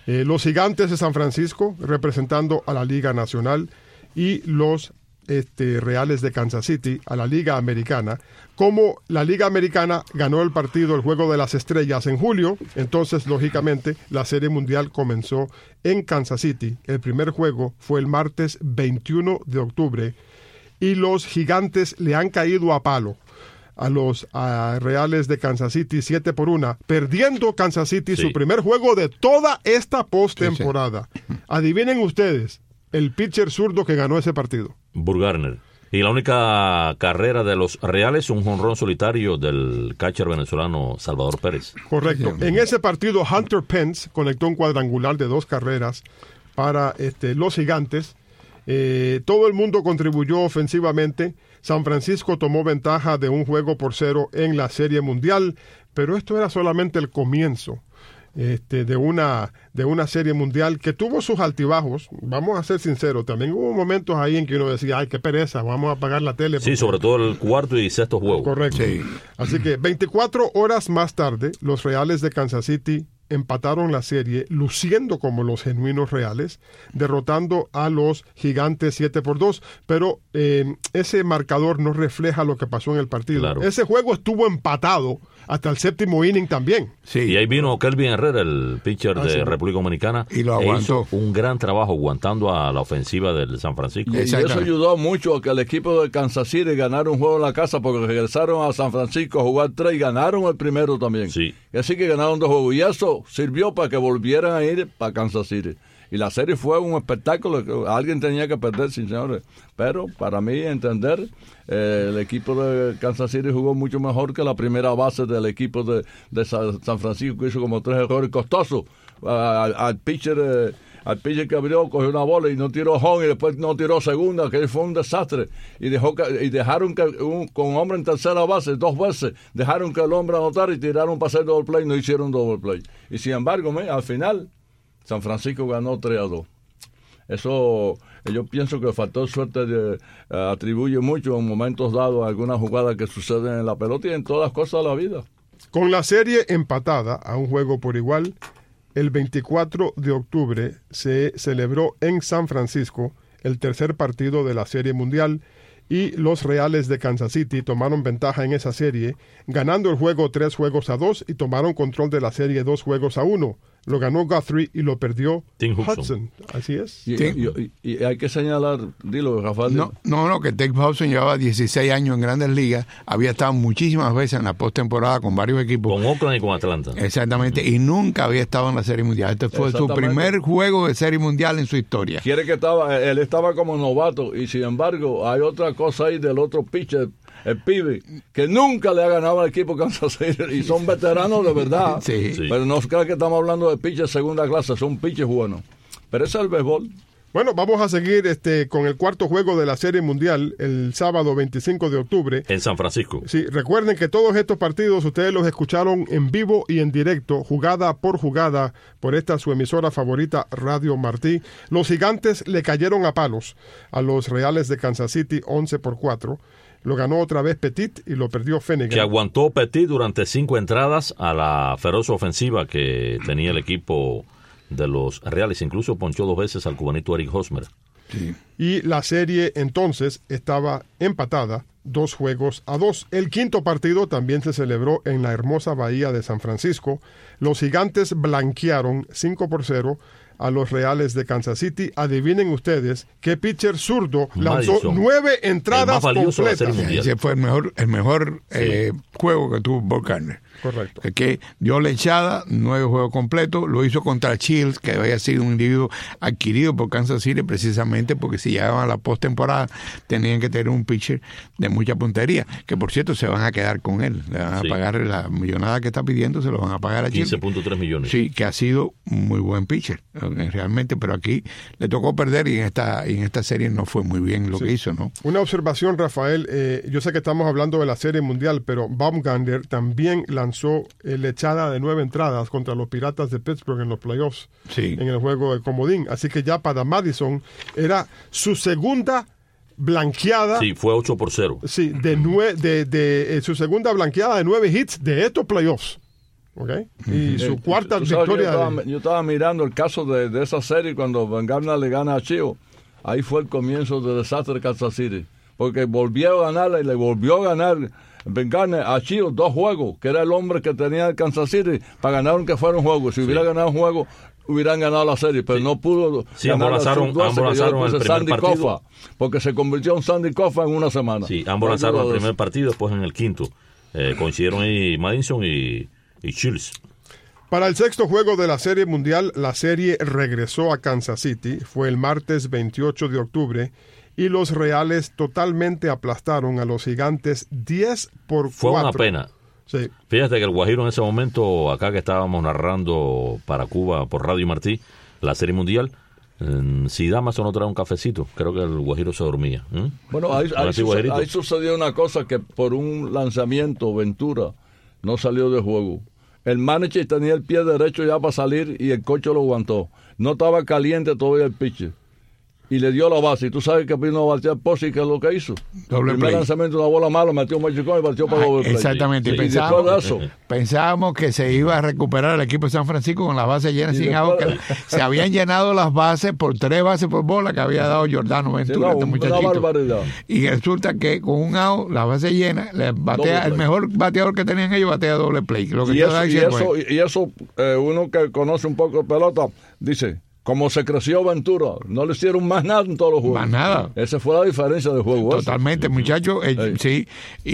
Eh, los Gigantes de San Francisco, representando a la Liga Nacional, y los este, Reales de Kansas City, a la Liga Americana. Como la Liga Americana ganó el partido, el Juego de las Estrellas, en julio, entonces, lógicamente, la Serie Mundial comenzó en Kansas City. El primer juego fue el martes veintiuno de octubre, y los Gigantes le han caído a palo a los a Reales de Kansas City siete por una, perdiendo Kansas City sí. su primer juego de toda esta postemporada. Sí, sí. Adivinen ustedes, el pitcher zurdo que ganó ese partido. Bumgarner. Y la única carrera de los Reales, un jonrón solitario del catcher venezolano Salvador Pérez. Correcto. En ese partido, Hunter Pence conectó un cuadrangular de dos carreras para este, los Gigantes. Eh, todo el mundo contribuyó ofensivamente. San Francisco tomó ventaja de un juego por cero en la Serie Mundial, pero esto era solamente el comienzo este, de, una, de una Serie Mundial que tuvo sus altibajos. Vamos a ser sinceros, también hubo momentos ahí en que uno decía, ay, qué pereza, vamos a apagar la tele. Sí, sobre todo el cuarto y sexto juego. Correcto. Sí. Así que veinticuatro horas más tarde, los Reales de Kansas City empataron la serie, luciendo como los genuinos Reales, derrotando a los Gigantes siete por dos, pero eh, ese marcador no refleja lo que pasó en el partido. Claro. Ese juego estuvo empatado hasta el séptimo inning también. Sí. Y ahí vino Kelvin Herrera, el pitcher de República Dominicana, y lo aguantó. E hizo un gran trabajo aguantando a la ofensiva del San Francisco. Y, y eso ayudó mucho a que el equipo de Kansas City ganara un juego en la casa, porque regresaron a San Francisco a jugar tres y ganaron el primero también. Sí. Así que ganaron dos juegos, y eso sirvió para que volvieran a ir para Kansas City. Y la serie fue un espectáculo que alguien tenía que perder, sí, señores. Pero para mí entender, eh, el equipo de Kansas City jugó mucho mejor que la primera base del equipo de, de San Francisco, que hizo como tres errores costosos. Uh, al, al pitcher eh, al pitcher que abrió, cogió una bola y no tiró home, y después no tiró segunda, que fue un desastre. Y dejó que, y dejaron que un, con un hombre en tercera base dos veces, dejaron que el hombre anotara y tiraron para hacer doble play, no hicieron doble play. Y sin embargo, me, al final San Francisco ganó tres a dos. Eso, yo pienso que el factor suerte de, uh, atribuye mucho en momentos dados a algunas jugadas que suceden en la pelota y en todas las cosas de la vida. Con la serie empatada a un juego por igual, el veinticuatro de octubre se celebró en San Francisco el tercer partido de la Serie Mundial, y los Reales de Kansas City tomaron ventaja en esa serie, ganando el juego tres juegos a dos, y tomaron control de la serie dos juegos a uno. Lo ganó Guthrie y lo perdió Tim Hudson. Hudson. Así es. Y, y, y, y hay que señalar, dilo, Rafael. No, no, no, que Tim Hudson llevaba dieciséis años en Grandes Ligas, había estado muchísimas veces en la postemporada con varios equipos. Con Oakland y con Atlanta. Exactamente, y nunca había estado en la Serie Mundial. Este fue su primer juego de Serie Mundial en su historia. Quiere que estaba, él estaba como novato, y sin embargo, hay otra cosa ahí del otro pitcher, el pibe, que nunca le ha ganado al equipo Kansas City, y son veteranos de verdad. Sí. Sí. Pero no crean que estamos hablando de pitchers segunda clase, son pitchers buenos. Pero ese es el béisbol. Bueno, vamos a seguir este con el cuarto juego de la Serie Mundial el sábado veinticinco de octubre. En San Francisco. Sí, recuerden que todos estos partidos ustedes los escucharon en vivo y en directo, jugada por jugada, por esta su emisora favorita, Radio Martí. Los Gigantes le cayeron a palos a los Reales de Kansas City once por cuatro. Lo ganó otra vez Petit y lo perdió Finnegan. Que aguantó Petit durante cinco entradas a la feroz ofensiva que tenía el equipo de los Reales. Incluso ponchó dos veces al cubanito Eric Hosmer. Sí. Y la serie entonces estaba empatada, dos juegos a dos. El quinto partido también se celebró en la hermosa bahía de San Francisco. Los Gigantes blanquearon cinco por cero a los Reales de Kansas City. Adivinen ustedes qué pitcher zurdo lanzó Madison, nueve entradas completas. Ese fue el mejor, el mejor sí. eh, juego que tuvo Bumgarner. Correcto. Que dio la echada, nueve juegos completos, lo hizo contra Shields, que había sido un individuo adquirido por Kansas City precisamente porque si llegaban a la postemporada tenían que tener un pitcher de mucha puntería, que por cierto se van a quedar con él, le van sí. a pagar la millonada que está pidiendo, se lo van a pagar a Shields. quince punto tres millones. Sí, que ha sido muy buen pitcher, realmente, pero aquí le tocó perder y en esta, y en esta serie no fue muy bien lo sí. que hizo, ¿no? Una observación, Rafael, eh, yo sé que estamos hablando de la Serie Mundial, pero Bumgarner también lanzó eh, la echada de nueve entradas contra los Piratas de Pittsburgh en los playoffs, sí. en el juego de comodín. Así que ya para Madison era su segunda blanqueada. Sí, fue ocho por cero. Sí, de, nue- de, de, de eh, su segunda blanqueada de nueve hits de estos playoffs. Okay. Y su cuarta Tú sabes, victoria. Yo estaba, yo estaba mirando el caso de, de esa serie cuando Van Gardner le gana a Chio. Ahí fue el comienzo del desastre de Kansas City. Porque volvió a ganar y le volvió a ganar Van Gardner a Chio dos juegos, que era el hombre que tenía el Kansas City para ganar aunque fuera un juego. Si hubiera sí. ganado un juego, hubieran ganado la serie, pero sí. no pudo. Sí, ambos lanzaron, ambos lanzaron el primer Sandy partido. Koufax, porque se convirtió en Sandy Koufax en una semana. Sí, ambos lanzaron el primer partido, después en el quinto. Eh, coincidieron ahí Madison y, y Shields. Para el sexto juego de la Serie Mundial, la serie regresó a Kansas City. Fue el martes veintiocho de octubre y los Reales totalmente aplastaron a los Gigantes diez por cuatro. Fue una pena. Sí. Fíjate que el Guajiro en ese momento, acá que estábamos narrando para Cuba por Radio Martí, la Serie Mundial, eh, si Damaso no trae un cafecito, creo que el Guajiro se dormía. ¿eh? Bueno, ahí, ahí, sucedió, ahí sucedió una cosa que por un lanzamiento, Ventura no salió de juego. El manager tenía el pie derecho ya para salir y el coche lo aguantó. No estaba caliente todavía el pitcher. Y le dio la base. Y tú sabes que vino a batear Posey, que es lo que hizo. Doble el primer play. lanzamiento, una bola mala, metió un machicón y batió para ah, doble play. Exactamente. Sí, pensábamos, y después de eso, pensábamos que se iba a recuperar el equipo de San Francisco con las bases llenas sin agua. Que se habían llenado las bases por tres bases por bola que había dado Giordano Ventura, sí, no, este una barbaridad. Y resulta que con un out, las bases llenas, le batea, el mejor bateador que tenían ellos batea doble play. Lo que y, eso, y, eso, y eso, eh, uno que conoce un poco de pelota, dice... Como se creció Ventura, no le hicieron más nada en todos los juegos. Más nada. Esa fue la diferencia del juego. Totalmente, muchachos. Eh, sí,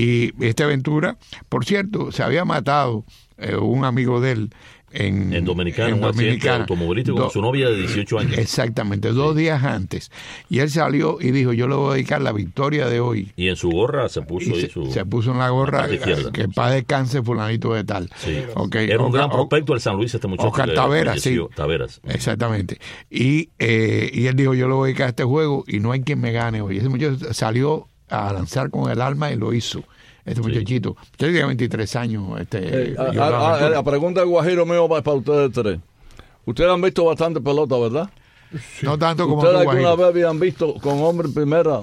y este Ventura, por cierto, se había matado eh, un amigo de él en, en Dominicana, en un Dominicana. accidente automovilístico Do, con su novia de dieciocho años. Exactamente, dos sí. días antes. Y él salió y dijo, yo le voy a dedicar la victoria de hoy. Y en su gorra se puso se, su, se puso en la gorra la que paz descanse fulanito de tal. Sí. Okay. Era un Oscar, gran prospecto del San Luis este muchacho. Oscar Taveras, sí. Taveras. Exactamente. Y, eh, y él dijo, yo le voy a dedicar a este juego y no hay quien me gane hoy. Ese muchacho salió a lanzar con el alma y lo hizo. Este sí. muchachito, usted tiene veintitrés años. Este, eh, a, a, a, la pregunta del Guajiro mío va para ustedes tres. Ustedes han visto bastante pelota, ¿verdad? Sí. No tanto como ustedes alguna vez habían visto con hombre en primera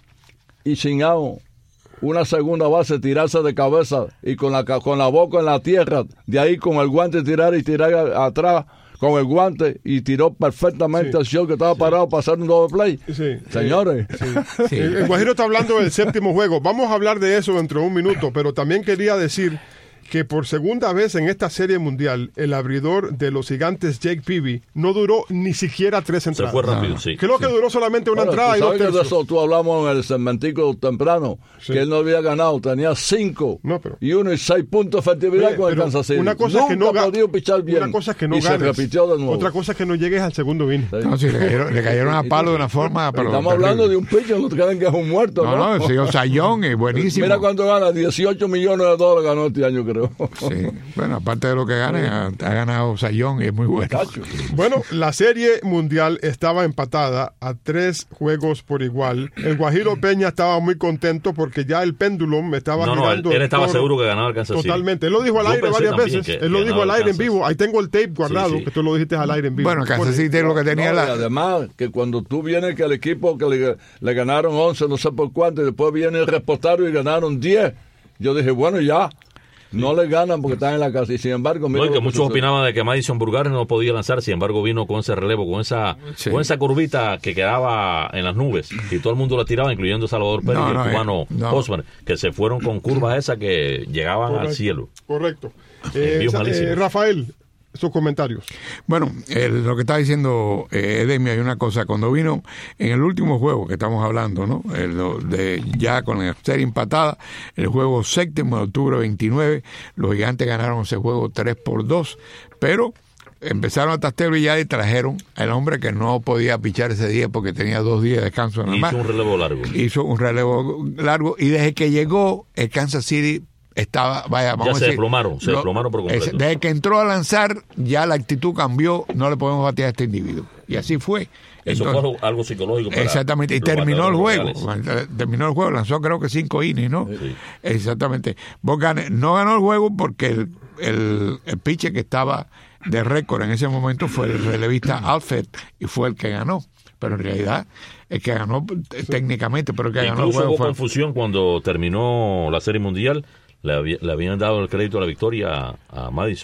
y sin out una segunda base tirarse de cabeza y con la con la boca en la tierra, de ahí con el guante tirar y tirar atrás con el guante y tiró perfectamente al sí. show que estaba parado sí. para hacer un doble play. Sí. Señores. Sí. Sí. El, el Guajiro está hablando del séptimo juego. Vamos a hablar de eso dentro de un minuto, pero también quería decir que por segunda vez en esta serie mundial, el abridor de los Gigantes, Jake Peavy, no duró ni siquiera tres entradas. Se fue rápido, sí. Creo sí. que duró solamente una bueno, entrada y dos tercios. De eso tú hablamos en el segmentico temprano, sí. que él no había ganado, tenía cinco no, pero, y uno y seis puntos de efectividad con el Kansas City. Una cosa Nunca es que no podido pichar bien. Una cosa es que no y ganes. Se repitió de nuevo. Otra cosa es que no llegues al segundo inning. Sí. No, sí, le cayeron, le cayeron a palo de una forma. Pero estamos terrible. Hablando de un pitcher, no te creen que es un muerto. No, no, no el señor Sayón es buenísimo. Mira cuánto gana, dieciocho millones de dólares ganó este año, creo. Sí, bueno, aparte de lo que gane, ha, ha ganado Sayón y es muy bueno. Bueno, la serie mundial estaba empatada a tres juegos por igual. El Guajiro Peña estaba muy contento porque ya el péndulo me estaba no, girando. No, él, él estaba seguro que ganaba el Kansas City. Totalmente. Él lo dijo al Yo aire varias veces. que, él lo dijo al aire en vivo. Ahí tengo el tape guardado, sí, sí. que tú lo dijiste al aire en vivo. Bueno, Kansas City es lo que tenía no, la... Además, que cuando tú vienes que el equipo que le, le ganaron once, no sé por cuánto, y después viene el reportario y ganaron diez. Yo dije, bueno, ya. No le ganan porque están en la casa y sin embargo no, y que muchos opinaban de que Madison Bumgarner no podía lanzar, sin embargo vino con ese relevo, con esa sí. con esa curvita que quedaba en las nubes y todo el mundo la tiraba, incluyendo Salvador Pérez no, y el no, cubano no. Osman, que se fueron con curvas esas que llegaban correcto, al cielo. Correcto. Eh, eh, Rafael, sus comentarios. Bueno, eh, lo que está diciendo eh, Edemio, hay una cosa, cuando vino en el último juego que estamos hablando, ¿no? El, de, ya con la serie empatada, el juego séptimo de octubre veintinueve, los Gigantes ganaron ese juego tres por dos, pero empezaron a tastear y ya y trajeron al hombre que no podía pichar ese día porque tenía dos días de descanso nada más. Hizo un relevo largo. Hizo un relevo largo y desde que llegó el Kansas City estaba, vaya, vamos ya a se decir, desplomaron, se no, desplomaron por completo. Desde que entró a lanzar, ya la actitud cambió, no le podemos batear a este individuo. Y así fue. Eso Entonces, fue algo, algo psicológico. Para exactamente, y terminó el juego. Reales. Terminó el juego, lanzó creo que cinco innings, ¿no? Sí. Exactamente. Bogane no ganó el juego porque el, el, el pitcher que estaba de récord en ese momento fue el relevista Alfred y fue el que ganó. Pero en realidad, el que ganó sí. técnicamente, pero el que Incluso ganó el juego hubo fue... confusión cuando terminó la Serie Mundial. Le, había, le habían dado el crédito a la victoria a, a Madison.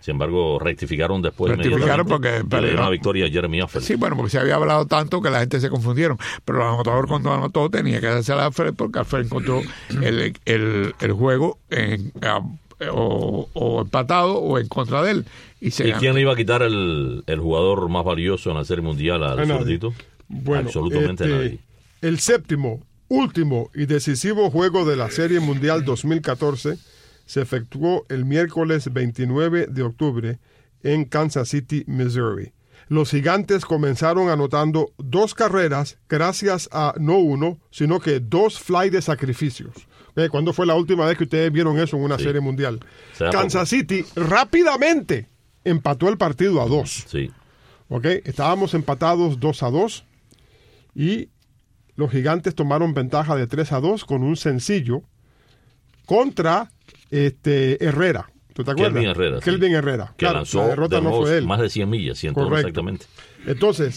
Sin embargo, rectificaron después. Rectificaron porque... Y le dieron una victoria a Jeremy Affeldt. Sí, bueno, porque se había hablado tanto que la gente se confundieron. Pero el anotador cuando anotó tenía que hacerse a Affeldt porque Affeldt encontró el, el, el juego en, o, o empatado o en contra de él. ¿Y, se ¿Y quién le iba a quitar el, el jugador más valioso en la Serie Mundial al zurdito? Bueno, absolutamente este, nadie. El séptimo, último y decisivo juego de la Serie Mundial dos mil catorce se efectuó el miércoles veintinueve de octubre en Kansas City, Missouri. Los Gigantes comenzaron anotando dos carreras gracias a no uno, sino que dos fly de sacrificios. ¿Eh? ¿Cuándo fue la última vez que ustedes vieron eso en una sí. Serie Mundial? Kansas City rápidamente empató el partido a dos. Sí. ¿Okay? Estábamos empatados dos a dos y los Gigantes tomaron ventaja de tres a dos con un sencillo contra este Herrera. ¿Tú te acuerdas? Kelvin Herrera. Kelvin sí. Herrera. Que claro, lanzó la derrota no fue él. Más de cien millas, ciento uno exactamente. Entonces,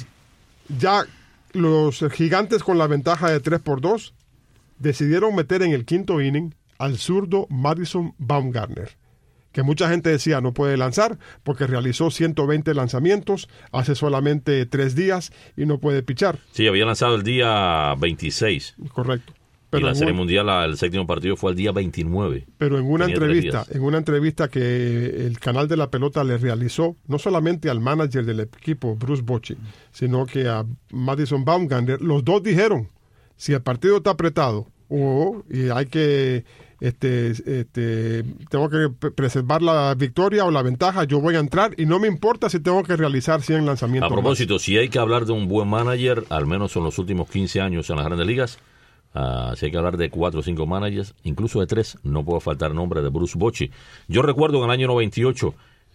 ya los Gigantes con la ventaja de tres por dos decidieron meter en el quinto inning al zurdo Madison Bumgarner, que mucha gente decía no puede lanzar porque realizó ciento veinte lanzamientos hace solamente tres días y no puede pichar. Sí, había lanzado el día veintiséis. Correcto. Pero y la Serie un, Mundial, el séptimo partido fue el día veintinueve. Pero en una Tenía entrevista, en una entrevista que el canal de la pelota le realizó, no solamente al manager del equipo, Bruce Bochy, sino que a Madison Bumgarner, los dos dijeron, si el partido está apretado o y hay que este, este tengo que preservar la victoria o la ventaja, yo voy a entrar y no me importa si tengo que realizar cien lanzamientos. A propósito, más. Si hay que hablar de un buen manager, al menos en los últimos quince años en las Grandes Ligas, Uh, si hay que hablar de cuatro o cinco managers, incluso de tres, no puedo faltar nombre de Bruce Bochy. Yo recuerdo en el año noventa y ocho,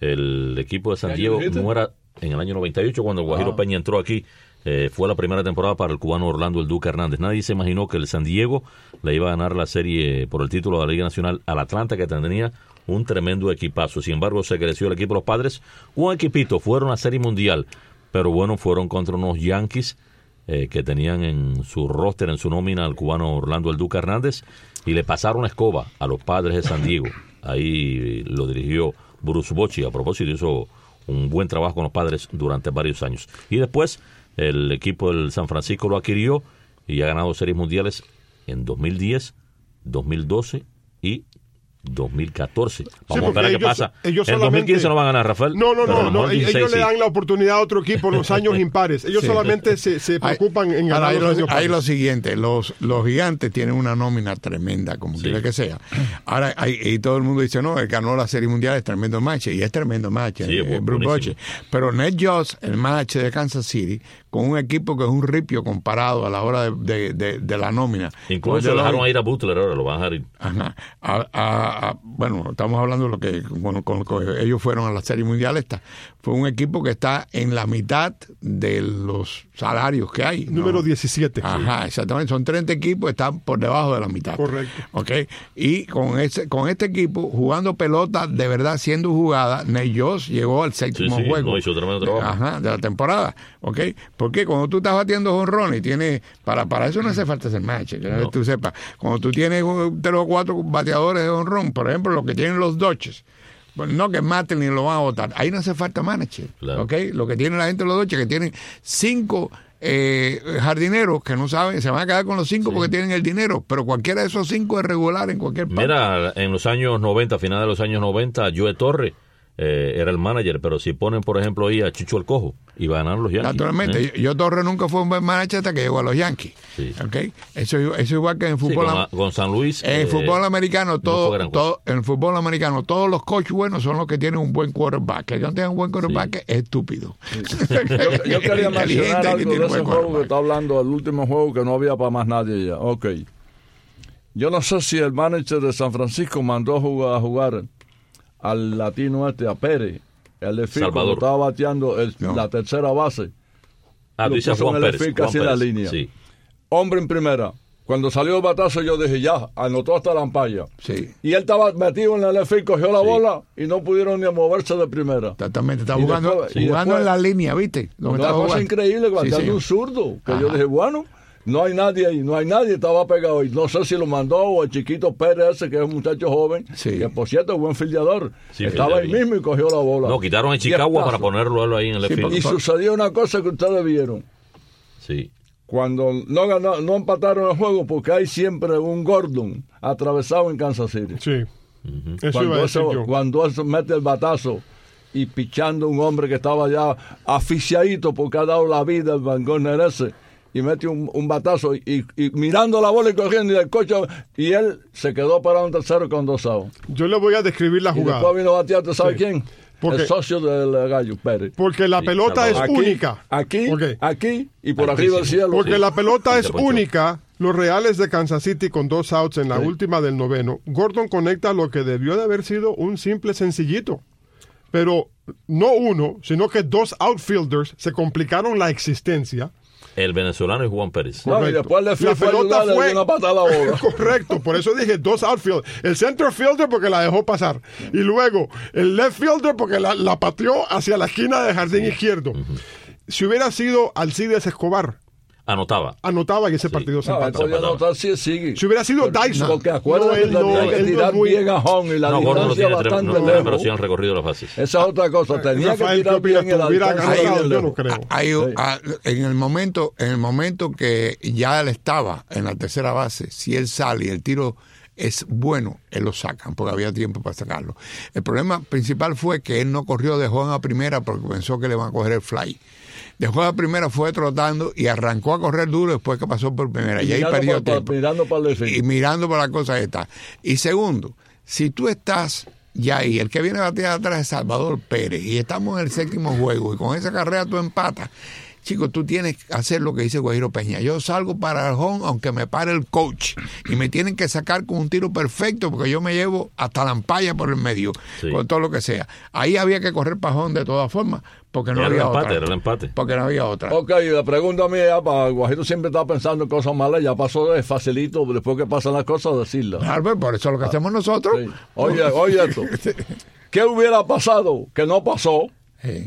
el equipo de San Diego no era en el año noventa y ocho cuando Guajiro ah. Peña entró aquí. Eh, fue la primera temporada para el cubano Orlando El Duque Hernández. Nadie se imaginó que el San Diego le iba a ganar la serie por el título de la Liga Nacional al Atlanta, que tenía un tremendo equipazo. Sin embargo, se creció el equipo de los Padres. Un equipito, fueron a Serie Mundial, pero bueno, fueron contra unos Yankees Eh, que tenían en su roster, en su nómina, al cubano Orlando El Duque Hernández, y le pasaron escoba a los Padres de San Diego. Ahí lo dirigió Bruce Bochy. A propósito, hizo un buen trabajo con los Padres durante varios años. Y después el equipo del San Francisco lo adquirió y ha ganado series mundiales en dos mil diez, dos mil doce y dos mil catorce. Vamos sí, a ver qué pasa. Ellos en dos mil quince no van a ganar, Rafael. No, no, no. no ellos seis, le dan sí. la oportunidad a otro equipo en los años impares. Ellos sí. solamente se, se preocupan hay, en ganar hay los lo, años Hay lo siguiente, los, los Gigantes tienen una nómina tremenda, como sí. quiera que sea. Ahora, hay, y todo el mundo dice, no, el ganó la Serie Mundial, es tremendo match, y es tremendo match, sí, eh, Bruce Bochy. Pero Ned Joss, el match de Kansas City, con un equipo que es un ripio comparado a la hora de, de, de, de la nómina. Incluso lo dejaron a ir a Butler, ahora lo van a dejar ir. Ajá. A, a, a, bueno, estamos hablando de lo que bueno, con, con, ellos fueron a la Serie Mundial esta. Fue un equipo que está en la mitad de los salarios que hay, ¿no? Número diecisiete. Ajá, sí. Exactamente. Son treinta equipos, están por debajo de la mitad. Correcto. Okay. Y con ese, con este equipo, jugando pelota, de verdad, siendo jugada, Nate Joss llegó al séptimo sí, sí, juego. No hizo tremendo trabajo. Ajá, de la temporada. Okay. Porque cuando tú estás batiendo jonrón y tienes, para, para eso no hace falta hacer match, que no. tú sepas. Cuando tú tienes tres o cuatro bateadores de jonrón, por ejemplo, lo que tienen los Dodgers, bueno, no que maten ni lo van a votar, ahí no hace falta manager, claro. ¿Okay? Lo que tiene la gente de los Dodgers, que tienen cinco eh, jardineros que no saben, se van a quedar con los cinco sí. porque tienen el dinero, pero cualquiera de esos cinco es regular en cualquier parte. Mira, en los años noventa, a finales de los años noventa, Joe Torre eh, era el manager, pero si ponen, por ejemplo, ahí a Chicho el Cojo, iba a ganar los Yankees. Naturalmente, ¿eh? Joe Torre nunca fue un buen manager hasta que llegó a los Yankees. Sí. ¿Okay? Eso, eso es igual que en fútbol. Sí, con, con San Luis. En eh, fútbol americano, todo, no todo, en fútbol americano, todos los coaches buenos son los que tienen un buen quarterback. El que no tenga un buen quarterback sí. es estúpido. Sí. yo, yo quería mencionar algo de ese juego que está hablando, el último juego que no había para más nadie ya. Ok. Yo no sé si el manager de San Francisco mandó a jugar, a jugar al latino este, a Pérez. El de Fico estaba bateando el, no. la tercera base. Ah, tú dices Juan Pérez. El casi en la línea. Sí. Hombre en primera. Cuando salió el batazo yo dije, ya, anotó hasta la ampalla. Sí. Y él estaba metido en el left field, cogió la sí. bola y no pudieron ni moverse de primera. Exactamente, estaba jugando, después, jugando después, en la línea, ¿viste? Una cosa increíble, bateando sí, sí. un zurdo. Que Ajá. yo dije, bueno, no hay nadie ahí, no hay nadie, estaba pegado. Y no sé si lo mandó o el chiquito Pérez ese, que es un muchacho joven, sí. que por cierto es buen fildeador. Sí, estaba ahí mismo y cogió la bola. No, quitaron en Chicago para ponerlo él ahí en el sí, field. Y sucedió una cosa que ustedes vieron. Sí. Cuando no ganó, no empataron el juego, porque hay siempre un Gordon atravesado en Kansas City. Sí. Uh-huh. Eso cuando, iba a decir eso, yo. cuando eso mete el batazo y pichando un hombre que estaba ya asfixiadito porque ha dado la vida al Van Gorner ese, y mete un, un batazo y, y, y mirando la bola y corriendo y el coche, y él se quedó parado en tercero con dos outs. Yo le voy a describir la jugada. Y después vino a batear, ¿tú sabes sí. quién? Porque, el socio del Gallo Pérez. Porque la sí, pelota es aquí, única. Aquí, okay. aquí y por Altísimo. arriba del cielo. Porque sí. la pelota Sí, es única. Los Reales de Kansas City con dos outs en la sí. última del noveno. Gordon conecta lo que debió de haber sido un simple sencillito. Pero no uno, sino que dos outfielders se complicaron la existencia. El venezolano y Juan Pérez. No, y después le la fue pelota fue fue una patada a la bola. Correcto, por eso dije dos outfielders. El center fielder porque la dejó pasar. Y luego el left fielder porque la, la pateó hacia la esquina del jardín izquierdo. Uh-huh. Si hubiera sido Alcides Escobar, Anotaba. Anotaba y ese Sí. partido se No, él empataba. podía anotar si sigue. Si hubiera sido Pero, Dyson. Porque acuérdate No, que él no, tenía que él no tirar es muy- bien a home y la No, Gordon no distancia tiene, tre- bastante no, no, pero lejos. sí han recorrido las bases. Esa es otra cosa. Tenía Rafael, que tirar ¿qué opinas bien en la tú? Hubiera distancia ganado, bien yo no lejos. creo. Hay- Sí. a- en el momento en el momento que ya él estaba en la tercera base, si él sale y el tiro es bueno, él lo sacan porque había tiempo para sacarlo. El problema principal fue que él no corrió de Juan a primera porque pensó que le van a coger el fly. Dejó la primera, fue trotando y arrancó a correr duro después que pasó por primera. Y, y ahí mirando perdió para, tiempo. para, mirando para el Y mirando para la cosa esta. Y segundo, si tú estás ya ahí, el que viene a batear atrás es Salvador Pérez, y estamos en el séptimo juego, y con esa carrera tú empatas, chicos, tú tienes que hacer lo que dice Guajiro Peña. Yo salgo para el home aunque me pare el coach, y me tienen que sacar con un tiro perfecto, porque yo me llevo hasta la ampalla por el medio, Sí. con todo lo que sea. Ahí había que correr para home de todas formas, porque no Era el había empate, otra. era el empate. Porque no había otra. Ok, la pregunta mía, para Guajiro siempre está pensando en cosas malas, ya pasó, es facilito, después que pasan las cosas, decirlas. Claro, por eso es lo que hacemos nosotros. Sí. Oye, oye esto. ¿Qué hubiera pasado que no pasó Sí.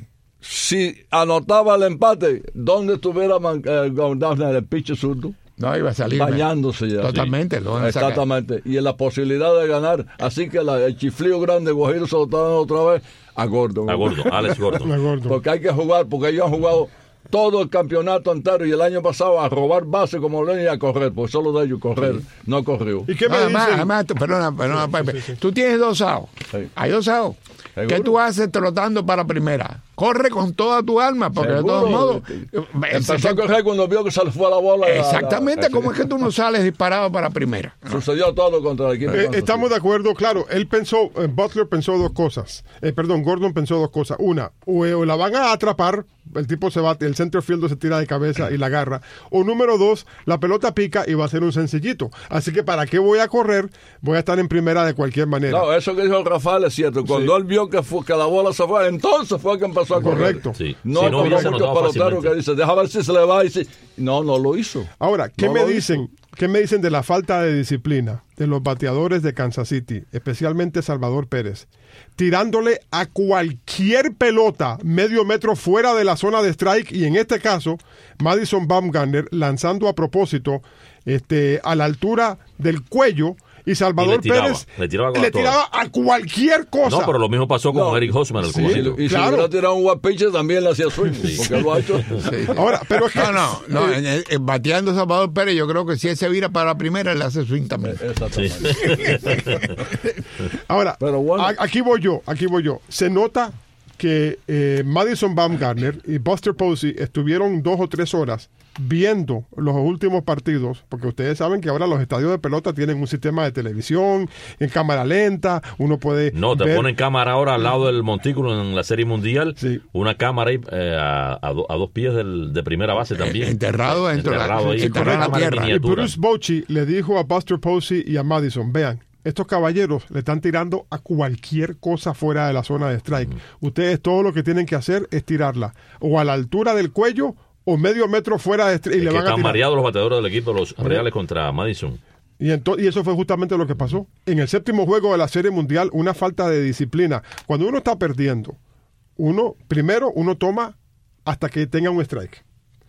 si anotaba el empate? ¿Dónde estuviera Man- eh, Gordon, el pitcher zurdo? No, iba a salir. Bañándose ya. Totalmente. Lo van a sacar. Exactamente. Y en la posibilidad de ganar. Así que la- el chiflío grande de Guajiro se lo está dando otra vez a Gordon. A Gordon, Alex Gordon. La Gordon. Porque hay que jugar, porque ellos han jugado todo el campeonato entero y el año pasado a robar base como León y a correr, pues solo de ellos correr, no corrió. ¿Y qué me además, dicen? además, tú- perdona, perdona, Pepe. sí, sí. Tú tienes dos outs. Sí. Hay dos outs. ¿Seguro? ¿Qué tú haces trotando para primera? Corre con toda tu alma, porque de Seguro. todos modos. Empezó a correr cuando vio que se le fue la bola. Exactamente, la- ¿cómo es que tú no sales disparado para primera? Sucedió todo contra el equipo. Eh, de Kansas estamos City. de acuerdo, claro, él pensó, eh, Butler pensó dos cosas, eh, perdón, Gordon pensó dos cosas, una, o, eh, o la van a atrapar, el tipo se va, el center fielder se tira de cabeza y la agarra, o número dos, la pelota pica y va a ser un sencillito, así que para qué voy a correr, voy a estar en primera de cualquier manera. No, eso que dijo Rafael es cierto. Cuando Sí. él vio que, fue, que la bola se fue, entonces fue que empezó a correr. Correcto. Sí. No, Si no como hubiese muchos anotado peloteros fácilmente. que dicen, deja ver si se le va y si... No, no lo hizo. Ahora, ¿qué No me lo dicen? ¿Qué me dicen de la falta de disciplina de los bateadores de Kansas City, especialmente Salvador Pérez, tirándole a cualquier pelota medio metro fuera de la zona de strike y en este caso Madison Bumgarner lanzando a propósito este, a la altura del cuello y Salvador Y le tiraba, Pérez le tiraba con le todo. tiraba a cualquier cosa. No, pero lo mismo pasó con No. Eric Hosmer, el Sí, cubano. Y claro. si hubiera tirado un one pitcher también le hacía swing, Sí. porque lo ha hecho. Sí. Ahora, pero es que No, no, no. En el- en bateando Salvador Pérez, yo creo que si él se vira para la primera, le hace swing también. Exactamente. Ahora, Pero bueno. a- aquí voy yo, aquí voy yo. Se nota que eh, Madison Bumgarner y Buster Posey estuvieron dos o tres horas viendo los últimos partidos, porque ustedes saben que ahora los estadios de pelota tienen un sistema de televisión en cámara lenta, uno puede No, te ver- ponen cámara ahora al lado del montículo en la Serie Mundial. Sí. Una cámara ahí, eh, a, a do- a dos pies del, de primera base también. Eh, enterrado dentro de la- Enterrado ahí, enterrado con en la cámara de tierra. Y miniatura. Bruce Bochy le dijo a Buster Posey y a Madison, vean, estos caballeros le están tirando a cualquier cosa fuera de la zona de strike. Ustedes todo lo que tienen que hacer es tirarla o a la altura del cuello o medio metro fuera de strike y Es le que van a están tirar. mareados los bateadores del equipo, los Reales contra Madison. Y, ento- y eso fue justamente lo que pasó. En el séptimo juego de la Serie Mundial, una falta de disciplina. Cuando uno está perdiendo, uno, primero, uno toma hasta que tenga un strike.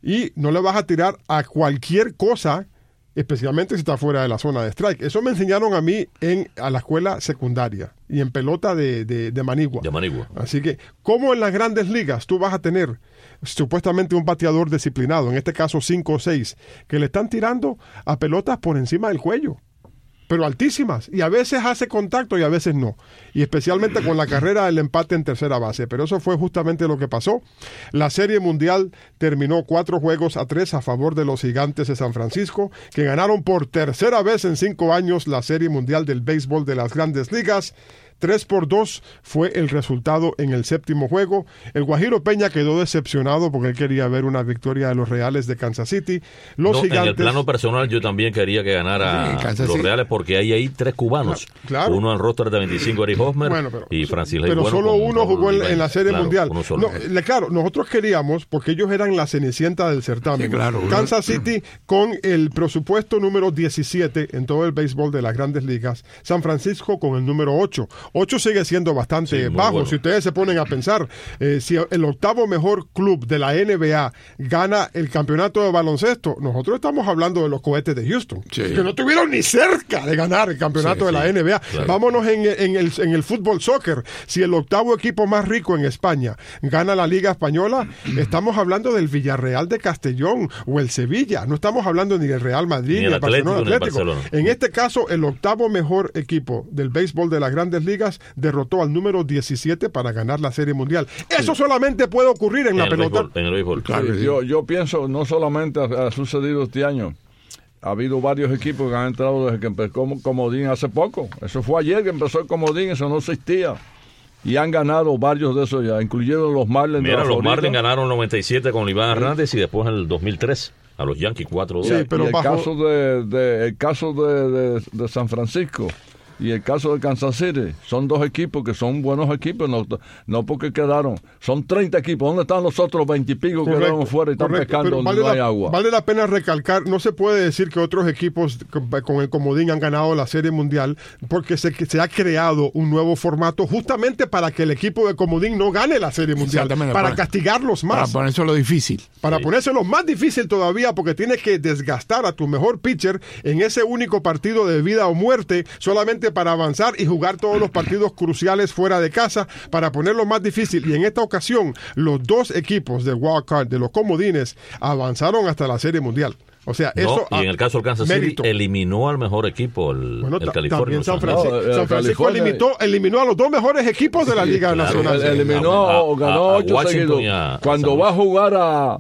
y no le vas a tirar a cualquier cosa, especialmente si está fuera de la zona de strike. Eso me enseñaron a mí en a la escuela secundaria y en pelota de, de, de Manigua. De Manigua. Así que, ¿cómo en las grandes ligas tú vas a tener supuestamente un bateador disciplinado, en este caso cinco o seis, que le están tirando a pelotas por encima del cuello? Pero altísimas, y a veces hace contacto y a veces no, y especialmente con la carrera del empate en tercera base, pero eso fue justamente lo que pasó. La Serie Mundial terminó cuatro juegos a tres a favor de los Gigantes de San Francisco, que ganaron por tercera vez en cinco años la Serie Mundial del béisbol de las Grandes Ligas. tres por dos fue el resultado en el séptimo juego. El Guajiro Peña quedó decepcionado porque él quería ver una victoria de los Reales de Kansas City. Los no, Gigantes... En el plano personal yo también quería que ganara sí, los Reales porque hay ahí tres cubanos. Claro. Uno en roster de veinticinco, Eric Hosmer, bueno, pero, y Francis Ley. Pero bueno, solo uno jugó en, en la Serie claro, Mundial. Solo. No, le, claro, nosotros queríamos, porque ellos eran la cenicienta del certamen. Sí, claro, Kansas City con el presupuesto número diecisiete en todo el béisbol de las Grandes Ligas. San Francisco con el número ocho. ocho sigue siendo bastante sí, bajo. Bueno. Si ustedes se ponen a pensar, eh, si el octavo mejor club de la N B A gana el campeonato de baloncesto, nosotros estamos hablando de los Cohetes de Houston, sí. que no tuvieron ni cerca de ganar el campeonato sí, de la sí, N B A. Claro. Vámonos en, en, el, en el fútbol soccer. Si el octavo equipo más rico en España gana la Liga Española, estamos hablando del Villarreal de Castellón o el Sevilla. No estamos hablando ni del Real Madrid ni, ni el Barcelona Atlético. Barcelona. En este caso, el octavo mejor equipo del béisbol de las Grandes Ligas derrotó al número diecisiete para ganar la Serie Mundial. Eso sí. solamente puede ocurrir en, en la pelota. Béisbol, en el béisbol. Claro, sí, yo, yo pienso, no solamente ha, ha sucedido este año, ha habido varios equipos que han entrado desde que empezó Comodín hace poco. Eso fue ayer que empezó el Comodín, eso no existía. Y han ganado varios de esos ya, incluyendo los Marlins. Mira, de la los Florida. Marlins ganaron noventa y siete con Iván Hernández y después en el dos mil tres a los Yankees cuatro dos. Sí, pero y el, bajo... caso de, de, el caso de, de, de San Francisco y el caso de Kansas City, son dos equipos que son buenos equipos, no, no porque quedaron, son treinta equipos. ¿Dónde están los otros veinte y pico que quedaron fuera y están correcto, pescando donde vale no la, hay agua? Vale la pena recalcar, no se puede decir que otros equipos con el comodín han ganado la Serie Mundial, porque se, se ha creado un nuevo formato justamente para que el equipo de comodín no gane la Serie Mundial, para, para castigarlos más. Para ponérselo difícil. Para sí. ponérselo más difícil todavía, porque tienes que desgastar a tu mejor pitcher en ese único partido de vida o muerte, solamente para avanzar y jugar todos los partidos cruciales fuera de casa, para ponerlo más difícil. Y en esta ocasión, los dos equipos del Wild Card, de los comodines, avanzaron hasta la Serie Mundial. O sea, no, eso y en el caso del Kansas mérito. City eliminó al mejor equipo, el, bueno, el California. También San Francisco, no, eh, San Francisco eliminó, eliminó a los dos mejores equipos de la Liga sí, claro, Nacional. Eliminó, a, a, ganó a, a ocho seguidos. Cuando va a jugar a,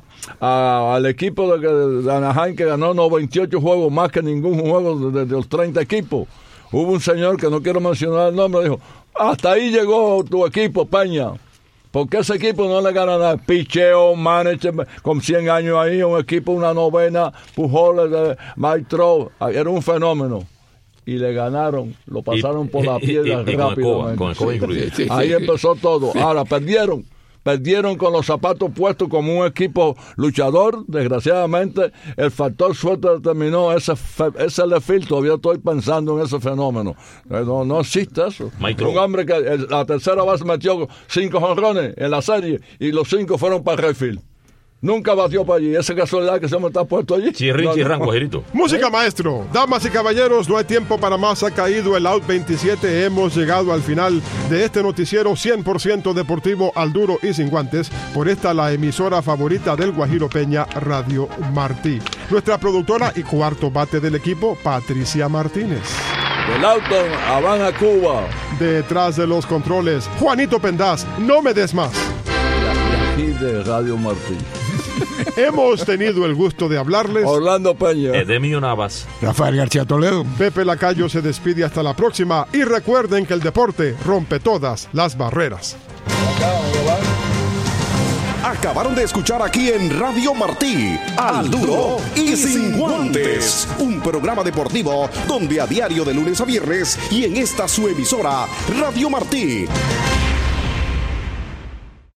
a, al equipo de, de Anaheim, que ganó noventa y ocho juegos, más que ningún juego de, de, de los treinta equipos, hubo un señor que no quiero mencionar el nombre, dijo, hasta ahí llegó tu equipo, Peña. Porque ese equipo no le gana nada. Picheo, manager, con cien años ahí, un equipo, una novena, Pujols, Mike Trout, era un fenómeno. Y le ganaron, lo pasaron y, por la piedra rápido. Con el Coba incluido. Sí, sí, ahí sí. empezó todo. Ahora, perdieron. Perdieron con los zapatos puestos como un equipo luchador. Desgraciadamente, el factor suerte determinó ese, ese left field. Todavía estoy pensando en ese fenómeno. No, no existe eso. Michael. Un hombre que el, la tercera base metió cinco jonrones en la serie y los cinco fueron para el field. Nunca batió para allí. Esa casualidad que se me está puesto allí. Chirrin, no, chirran, no. Guajerito. Música, maestro. Damas y caballeros, no hay tiempo para más. Ha caído el out veintisiete. Hemos llegado al final de este noticiero cien por ciento deportivo al duro y sin guantes. Por esta, la emisora favorita del Guajiro Peña, Radio Martí. Nuestra productora y cuarto bate del equipo, Patricia Martínez. Del auto, Habana, Cuba. Detrás de los controles, Juanito Pendaz. No me des más. Y aquí de Radio Martí. Hemos tenido el gusto de hablarles. Orlando Peña. Edemio Navas. Rafael García Toledo. Pepe Lacayo se despide hasta la próxima. Y recuerden que el deporte rompe todas las barreras. Acabaron de escuchar aquí en Radio Martí, Al Duro y Sin Guantes, un programa deportivo donde a diario de lunes a viernes y en esta su emisora, Radio Martí,